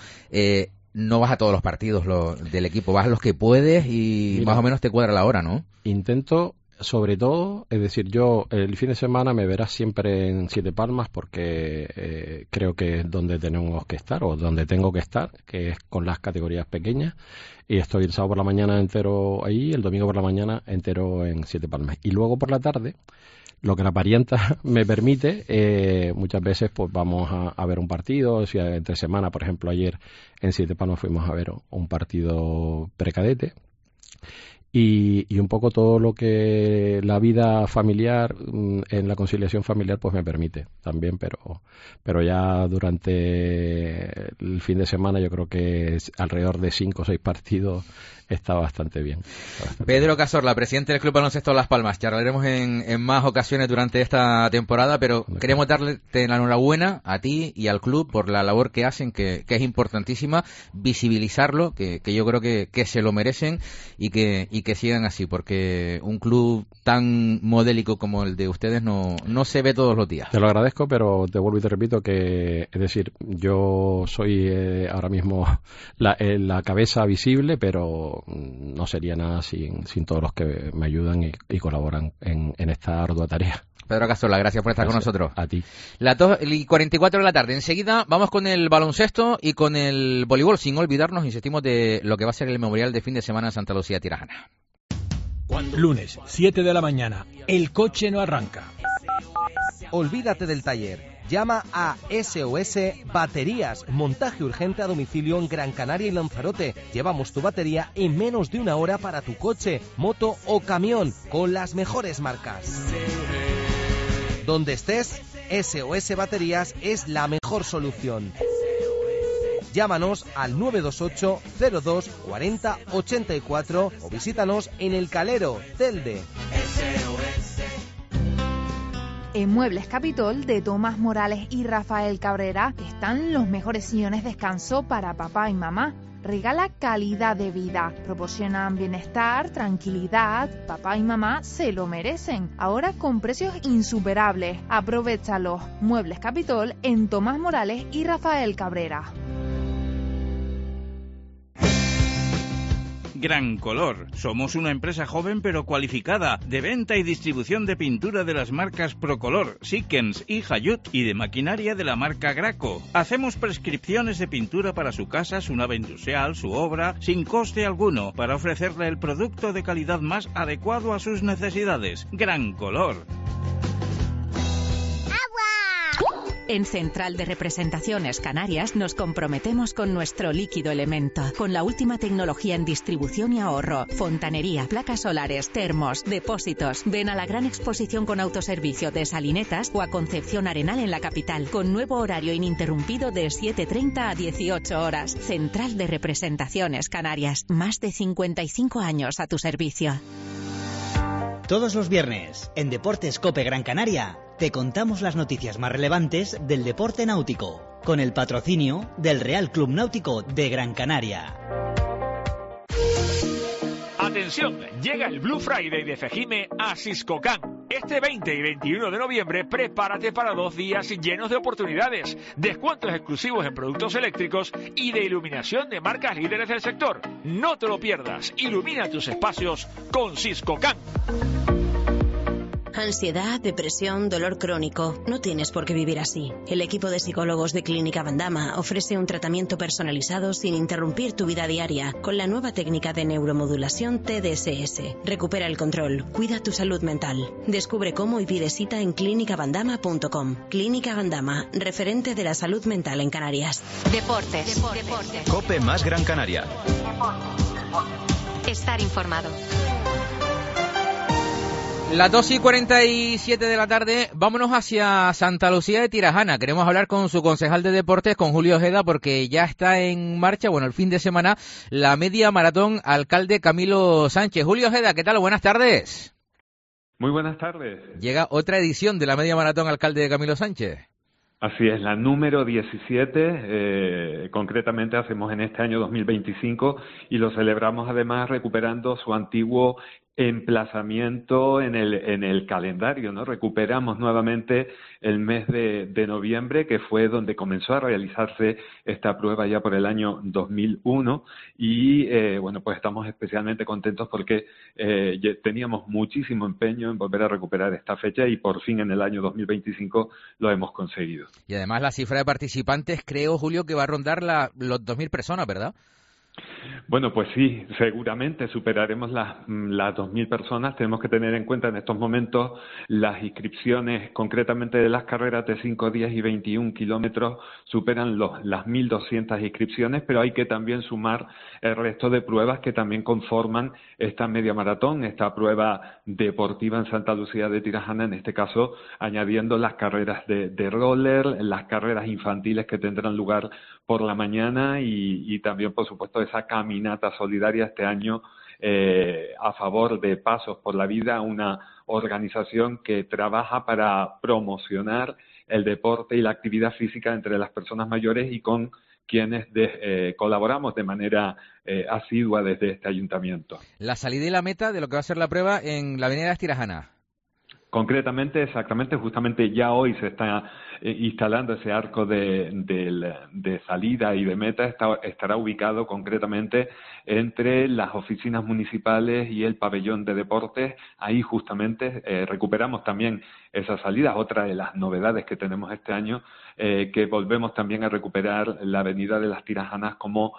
no vas a todos los partidos del equipo, vas a los que puedes y Mira, más o menos te cuadra la hora, ¿no? Intento, sobre todo, es decir, yo el fin de semana me verás siempre en Siete Palmas, porque creo que es donde tenemos que estar, o donde tengo que estar, que es con las categorías pequeñas, y estoy el sábado por la mañana entero ahí, el domingo por la mañana entero en Siete Palmas, y luego por la tarde, lo que la parienta me permite, muchas veces pues vamos a ver un partido, si entre semana, por ejemplo, ayer en Siete Palmas fuimos a ver un partido precadete, y un poco todo lo que la vida familiar, en la conciliación familiar, pues me permite también, pero ya durante el fin de semana yo creo que alrededor de 5 o 6 partidos está bastante bien. Pedro Cazorla, presidente del Club Baloncesto Las Palmas. Charlaremos en más ocasiones durante esta temporada, pero queremos darte la enhorabuena a ti y al club por la labor que hacen, que es importantísima, visibilizarlo, que yo creo que se lo merecen, y que sigan así, porque un club tan modélico como el de ustedes no se ve todos los días. Te lo agradezco, pero te vuelvo y te repito que, es decir, yo soy ahora mismo la cabeza visible, pero no sería nada sin todos los que me ayudan y colaboran en esta ardua tarea. Pedro Cazorla, gracias por estar con nosotros. A ti. Las 2:44 de la tarde. Enseguida vamos con el baloncesto y con el voleibol, sin olvidarnos, insistimos, de lo que va a ser el memorial de fin de semana en Santa Lucía Tirajana. Lunes, 7 de la mañana. El coche no arranca. Olvídate del taller. Llama a SOS Baterías, montaje urgente a domicilio en Gran Canaria y Lanzarote. Llevamos tu batería en menos de una hora para tu coche, moto o camión, con las mejores marcas. Donde estés, SOS Baterías es la mejor solución. Llámanos al 928 02 40 84 o visítanos en El Calero, Telde. En Muebles Capitol de Tomás Morales y Rafael Cabrera están los mejores sillones de descanso para papá y mamá. Regala calidad de vida, proporcionan bienestar, tranquilidad. Papá y mamá se lo merecen. Ahora con precios insuperables. Aprovéchalos. Muebles Capitol en Tomás Morales y Rafael Cabrera. Gran Color. Somos una empresa joven pero cualificada, de venta y distribución de pintura de las marcas Procolor, Sikkens y Hayut y de maquinaria de la marca Graco. Hacemos prescripciones de pintura para su casa, su nave industrial, su obra, sin coste alguno, para ofrecerle el producto de calidad más adecuado a sus necesidades. Gran Color. En Central de Representaciones Canarias nos comprometemos con nuestro líquido elemento, con la última tecnología en distribución y ahorro, fontanería, placas solares, termos, depósitos. Ven a la gran exposición con autoservicio de Salinetas o a Concepción Arenal en la capital, con nuevo horario ininterrumpido de 7:30 a 18 horas. Central de Representaciones Canarias, más de 55 años a tu servicio. Todos los viernes, en Deportes COPE Gran Canaria, te contamos las noticias más relevantes del deporte náutico, con el patrocinio del Real Club Náutico de Gran Canaria. Atención, llega el Blue Friday de Fejime a Xiscocán. Este 20 y 21 de noviembre, prepárate para 2 días llenos de oportunidades, descuentos exclusivos en productos eléctricos y de iluminación de marcas líderes del sector. No te lo pierdas, ilumina tus espacios con Xiscocán. Ansiedad, depresión, dolor crónico. No tienes por qué vivir así. El equipo de psicólogos de Clínica Bandama ofrece un tratamiento personalizado sin interrumpir tu vida diaria con la nueva técnica de neuromodulación TDSS. Recupera el control, cuida tu salud mental. Descubre cómo y pide cita en clinicabandama.com. Clínica Bandama, referente de la salud mental en Canarias. Deportes. COPE más Gran Canaria. Estar informado. Las 2:47 de la tarde, vámonos hacia Santa Lucía de Tirajana. Queremos hablar con su concejal de deportes, con Julio Ojeda, porque ya está en marcha, el fin de semana, la media maratón Alcalde Camilo Sánchez. Julio Ojeda, ¿qué tal? Buenas tardes. Muy buenas tardes. Llega otra edición de la media maratón Alcalde Camilo Sánchez. Así es, la número 17, concretamente hacemos en este año 2025 y lo celebramos además recuperando su antiguo emplazamiento en el calendario, ¿no? Recuperamos nuevamente el mes de noviembre, que fue donde comenzó a realizarse esta prueba ya por el año 2001 y pues estamos especialmente contentos porque teníamos muchísimo empeño en volver a recuperar esta fecha y por fin en el año 2025 lo hemos conseguido. Y además la cifra de participantes, creo, Julio, que va a rondar los 2.000 personas, ¿verdad? Bueno, pues sí, seguramente superaremos las 2.000 personas. Tenemos que tener en cuenta en estos momentos las inscripciones, concretamente de las carreras de 5 días y 21 kilómetros, superan las 1.200 inscripciones, pero hay que también sumar el resto de pruebas que también conforman esta media maratón, esta prueba deportiva en Santa Lucía de Tirajana, en este caso añadiendo las carreras de roller, las carreras infantiles que tendrán lugar por la mañana y también, por supuesto, esa caminata solidaria este año a favor de Pasos por la Vida, una organización que trabaja para promocionar el deporte y la actividad física entre las personas mayores y con quienes colaboramos de manera asidua desde este ayuntamiento. La salida y la meta de lo que va a ser la prueba en la avenida de Tirajana. Concretamente, exactamente, justamente ya hoy se está instalando ese arco de salida y de meta, estará ubicado concretamente entre las oficinas municipales y el pabellón de deportes. Ahí justamente recuperamos también esa salida, otra de las novedades que tenemos este año, que volvemos también a recuperar la avenida de las Tirajanas como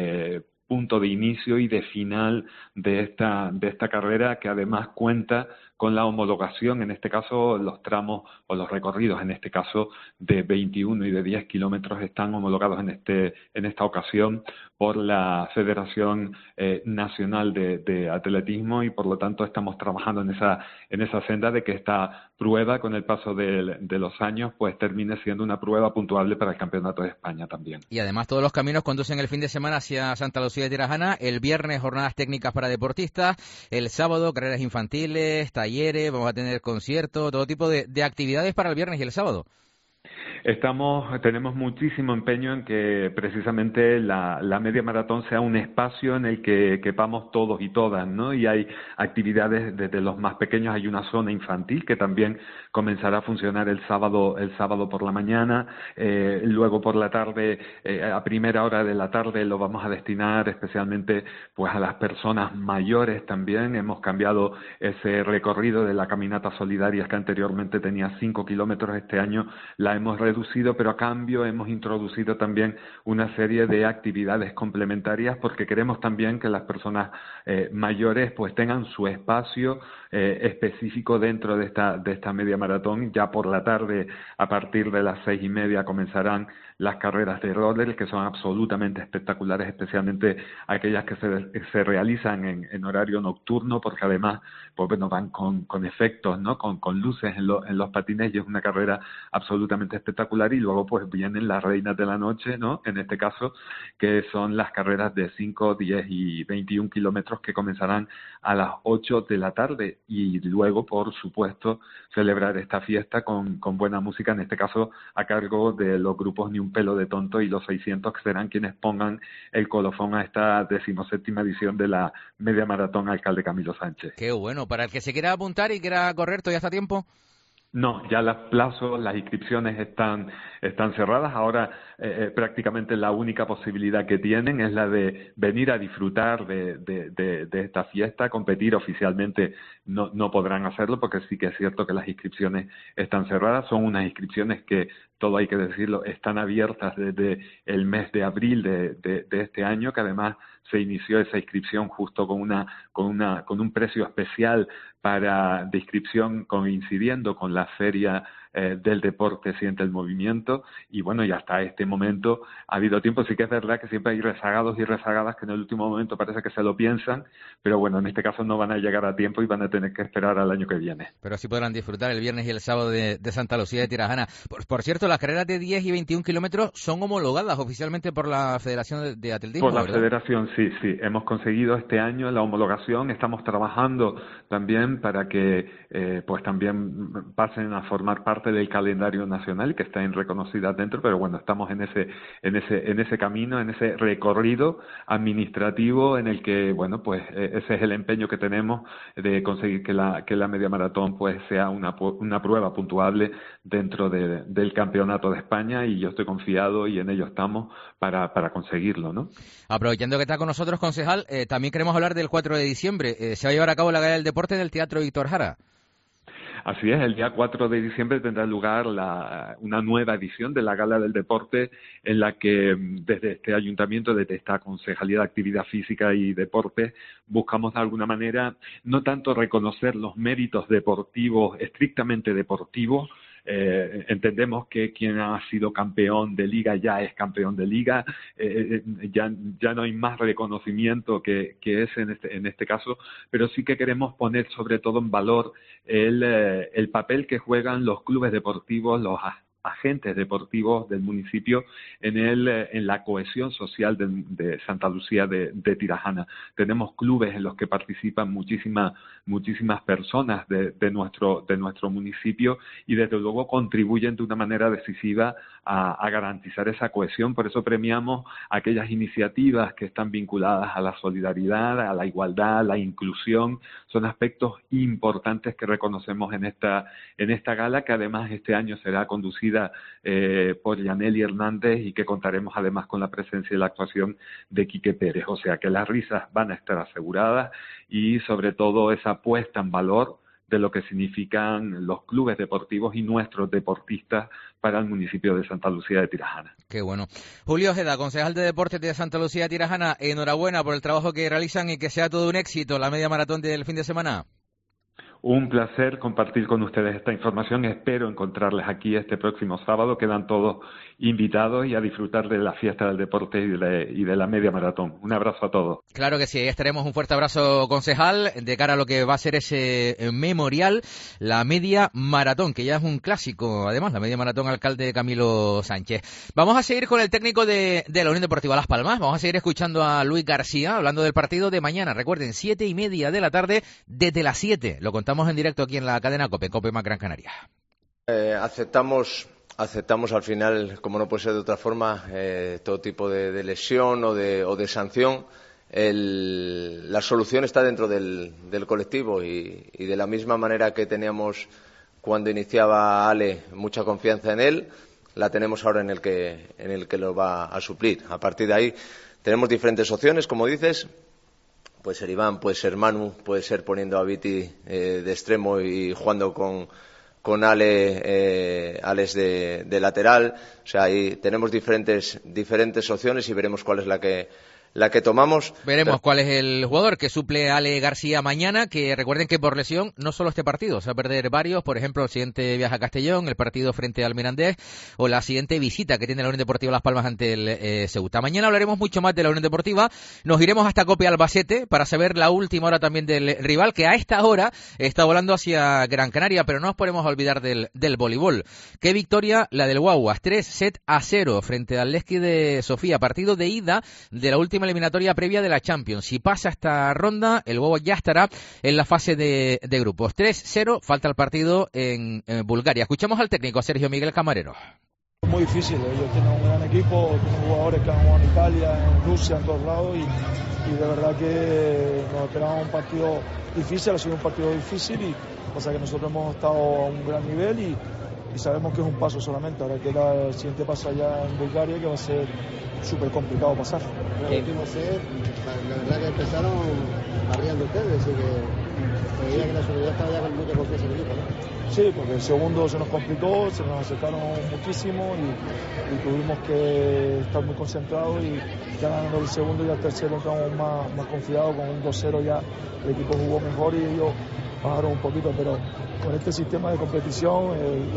punto de inicio y de final de esta carrera, que además cuenta la homologación, en este caso los tramos o los recorridos, en este caso de 21 y de 10 kilómetros, están homologados en esta ocasión por la Federación Nacional de Atletismo, y por lo tanto estamos trabajando en esa senda de que esta prueba, con el paso de los años, pues termine siendo una prueba puntuable para el Campeonato de España también. Y además todos los caminos conducen el fin de semana hacia Santa Lucía de Tirajana. El viernes jornadas técnicas para deportistas, el sábado carreras infantiles, talleres, vamos a tener conciertos, todo tipo de actividades para el viernes y el sábado. Tenemos muchísimo empeño en que precisamente la media maratón sea un espacio en el que quepamos todos y todas, ¿no? Y hay actividades desde los más pequeños, hay una zona infantil que también comenzará a funcionar el sábado por la mañana, luego por la tarde, a primera hora de la tarde lo vamos a destinar especialmente pues a las personas mayores también. Hemos cambiado ese recorrido de la caminata solidaria que anteriormente tenía 5 kilómetros, este año la hemos reducido, pero a cambio hemos introducido también una serie de actividades complementarias, porque queremos también que las personas mayores pues tengan su espacio específico dentro de esta media maratón. Ya por la tarde, a partir de las 6:30, comenzarán las carreras de roller, que son absolutamente espectaculares, especialmente aquellas que se realizan en horario nocturno, porque además pues bueno, van con efectos, ¿no? Con luces en los patines, y es una carrera absolutamente espectacular. Y luego pues vienen las reinas de la noche, ¿no? En este caso, que son las carreras de 5, 10 y 21 kilómetros, que comenzarán a las 8 de la tarde, y luego, por supuesto, celebrar esta fiesta con buena música, en este caso a cargo de los grupos Ni un pelo de tonto y los 600, que serán quienes pongan el colofón a esta 17ª edición de la media maratón Alcalde Camilo Sánchez. Qué bueno. Para el que se quiera apuntar y quiera correr, ¿todavía está a tiempo? No, ya los plazos, las inscripciones están cerradas. Ahora prácticamente la única posibilidad que tienen es la de venir a disfrutar de esta fiesta. Competir oficialmente no podrán hacerlo, porque sí que es cierto que las inscripciones están cerradas. Son unas inscripciones que, todo hay que decirlo, están abiertas desde el mes de abril de este año, que además se inició esa inscripción justo con un precio especial de inscripción, coincidiendo con la feria del deporte Siente el Movimiento. Y bueno, y hasta este momento ha habido tiempo. Sí que es verdad que siempre hay rezagados y rezagadas que en el último momento parece que se lo piensan, pero bueno, en este caso no van a llegar a tiempo y van a tener que esperar al año que viene. Pero sí podrán disfrutar el viernes y el sábado de Santa Lucía de Tirajana. Por cierto, las carreras de 10 y 21 kilómetros son homologadas oficialmente por la Federación de Atletismo, Por la ¿verdad? Federación, sí. Hemos conseguido este año la homologación. Estamos trabajando también para que pues también pasen a formar parte del calendario nacional, que está reconocidas dentro, pero bueno, estamos en ese camino, en ese recorrido administrativo en el que, bueno, pues ese es el empeño que tenemos de conseguir que la media maratón pues sea una prueba puntuable dentro del Campeonato de España, y yo estoy confiado y en ello estamos para conseguirlo, ¿no? Aprovechando que está con nosotros, concejal, también queremos hablar del 4 de diciembre. Se va a llevar a cabo la Gala del Deporte del Teatro Víctor Jara. Así es, el día 4 de diciembre tendrá lugar una nueva edición de la Gala del Deporte, en la que desde este ayuntamiento, desde esta Concejalía de Actividad Física y Deporte, buscamos de alguna manera no tanto reconocer los méritos deportivos, estrictamente deportivos. Entendemos que quien ha sido campeón de liga ya es campeón de liga, ya no hay más reconocimiento que ese en este caso, pero sí que queremos poner sobre todo en valor el papel que juegan los clubes deportivos, los agentes deportivos del municipio en la cohesión social de Santa Lucía de Tirajana. Tenemos clubes en los que participan muchísimas personas de nuestro municipio, y desde luego contribuyen de una manera decisiva a garantizar esa cohesión. Por eso premiamos aquellas iniciativas que están vinculadas a la solidaridad, a la igualdad, a la inclusión. Son aspectos importantes que reconocemos en esta gala, que además este año será conducida por Yaneli Hernández, y que contaremos además con la presencia y la actuación de Quique Pérez. O sea que las risas van a estar aseguradas, y sobre todo esa puesta en valor de lo que significan los clubes deportivos y nuestros deportistas para el municipio de Santa Lucía de Tirajana. Qué bueno. Julio Ojeda, concejal de Deportes de Santa Lucía de Tirajana, enhorabuena por el trabajo que realizan y que sea todo un éxito la media maratón del fin de semana. Un placer compartir con ustedes esta información. Espero encontrarles aquí este próximo sábado. Quedan todos invitados y a disfrutar de la fiesta del deporte y de la media maratón. Un abrazo a todos. Claro que sí, ahí estaremos. Un fuerte abrazo, concejal, de cara a lo que va a ser ese memorial, la media maratón, que ya es un clásico, además, la media maratón alcalde Camilo Sánchez. Vamos a seguir con el técnico de la Unión Deportiva Las Palmas. Vamos a seguir escuchando a Luis García, hablando del partido de mañana. Recuerden, 7:30 de la tarde, desde las 7. Lo contamos en directo aquí en la cadena COPE más Gran Canaria. Aceptamos al final, como no puede ser de otra forma, todo tipo de lesión o de sanción. La solución está dentro del colectivo y de la misma manera que teníamos cuando iniciaba Ale mucha confianza en él, la tenemos ahora en el que lo va a suplir. A partir de ahí tenemos diferentes opciones, como dices. Puede ser Iván, puede ser Manu, puede ser poniendo a Viti de extremo y jugando con Alex de lateral. O sea, ahí tenemos diferentes opciones y veremos cuál es la que tomamos. Veremos cuál es el jugador que suple a Ale García mañana, que recuerden que por lesión no solo este partido, se va a perder varios, por ejemplo el siguiente viaje a Castellón, el partido frente al Mirandés o la siguiente visita que tiene la Unión Deportiva Las Palmas ante el Ceuta. Mañana hablaremos mucho más de la Unión Deportiva, nos iremos hasta Cope Albacete para saber la última hora también del rival, que a esta hora está volando hacia Gran Canaria, pero no nos podemos olvidar del voleibol. Qué victoria la del Guaguas, 3-0 frente al Levski de Sofía, partido de ida de la última eliminatoria previa de la Champions. Si pasa esta ronda, el Huevo ya estará en la fase de grupos. 3-0, falta el partido en Bulgaria. Escuchamos al técnico Sergio Miguel Camarero. Muy difícil, ellos tienen un gran equipo, tienen jugadores que han jugado en Italia, en Rusia, en todos lados y de verdad que nos esperamos un partido difícil, ha sido un partido difícil y pasa que nosotros hemos estado a un gran nivel y sabemos que es un paso solamente, ahora queda el siguiente paso allá en Bulgaria que va a ser súper complicado pasar. El último set, la verdad que empezaron abriendo ustedes, así que veía que la seguridad estaba ya con mucha confianza en el equipo, ¿no? Sí, porque el segundo se nos complicó, se nos acercaron muchísimo y tuvimos que estar muy concentrados y ya ganando el segundo y el tercero entramos más confiados, con un 2-0 ya el equipo jugó mejor y ellos bajaron un poquito, pero con este sistema de competición, el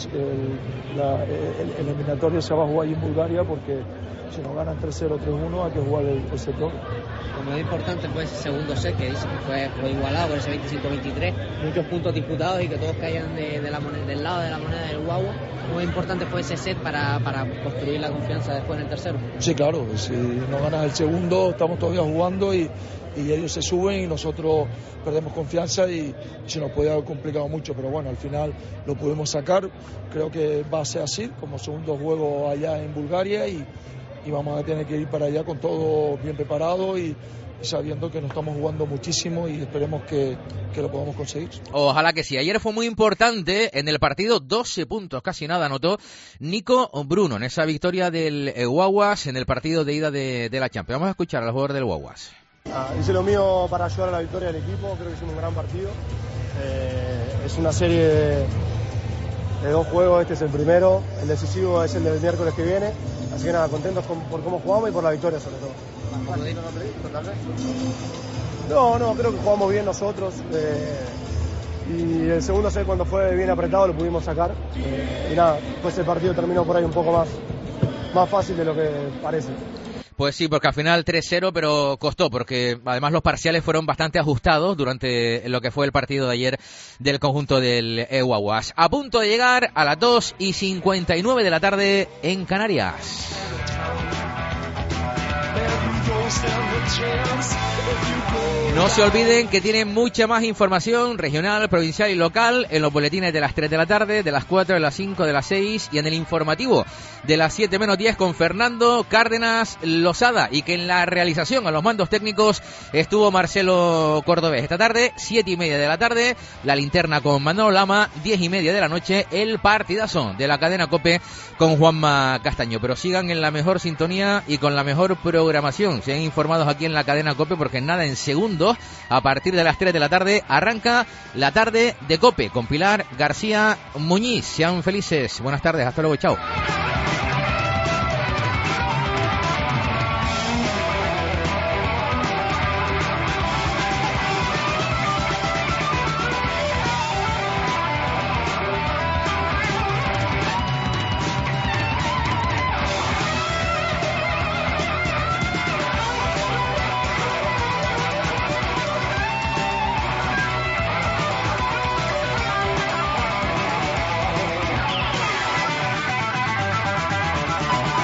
eliminatorio se va a jugar ahí en Bulgaria porque si nos ganan 3-0, 3-1 hay que jugar el set 2. Como es importante pues ese segundo set que dice que fue igualado por ese 25-23, muchos puntos disputados y que todos caigan del lado de la moneda del Guagua. Muy importante fue ese set para construir la confianza después en el tercero. Sí, claro, si no ganas el segundo estamos todavía jugando y ellos se suben y nosotros perdemos confianza y se nos puede haber complicado mucho, pero bueno, al final lo pudimos sacar. Creo que va a ser así, como segundo juego allá en Bulgaria y vamos a tener que ir para allá con todo bien preparado y sabiendo que nos estamos jugando muchísimo y esperemos que lo podamos conseguir. Ojalá que sí. Ayer fue muy importante en el partido, 12 puntos, casi nada anotó Nico Bruno en esa victoria del Guaguas en el partido de ida de la Champions. Vamos a escuchar al jugador del Guaguas. Hice lo mío para ayudar a la victoria del equipo, creo que hicimos un gran partido. Es una serie de 2 juegos, este es el primero, el decisivo es el del miércoles que viene, así que nada, contentos por cómo jugamos y por la victoria sobre todo. No, creo que jugamos bien nosotros y el segundo set cuando fue bien apretado lo pudimos sacar y nada, pues el partido terminó por ahí un poco más fácil de lo que parece. Pues sí, porque al final 3-0, pero costó, porque además los parciales fueron bastante ajustados durante lo que fue el partido de ayer del conjunto del Guaguas. A punto de llegar a las 2:59 de la tarde en Canarias. No se olviden que tienen mucha más información regional, provincial y local en los boletines de las 3 de la tarde, de las 4, de las 5, de las 6 y en el informativo de las 7 menos 10 con Fernando Cárdenas Losada, y que en la realización a los mandos técnicos estuvo Marcelo Cordobés. Esta tarde, 7:30 de la tarde, la linterna con Manolo Lama, 10:30 de la noche, el partidazo de la cadena COPE con Juanma Castaño. Pero sigan en la mejor sintonía y con la mejor programación. Sean informados aquí en la cadena COPE porque nada, en segundos, a partir de las 3 de la tarde, arranca la tarde de COPE con Pilar García Muñiz. Sean felices. Buenas tardes. Hasta luego. Chao.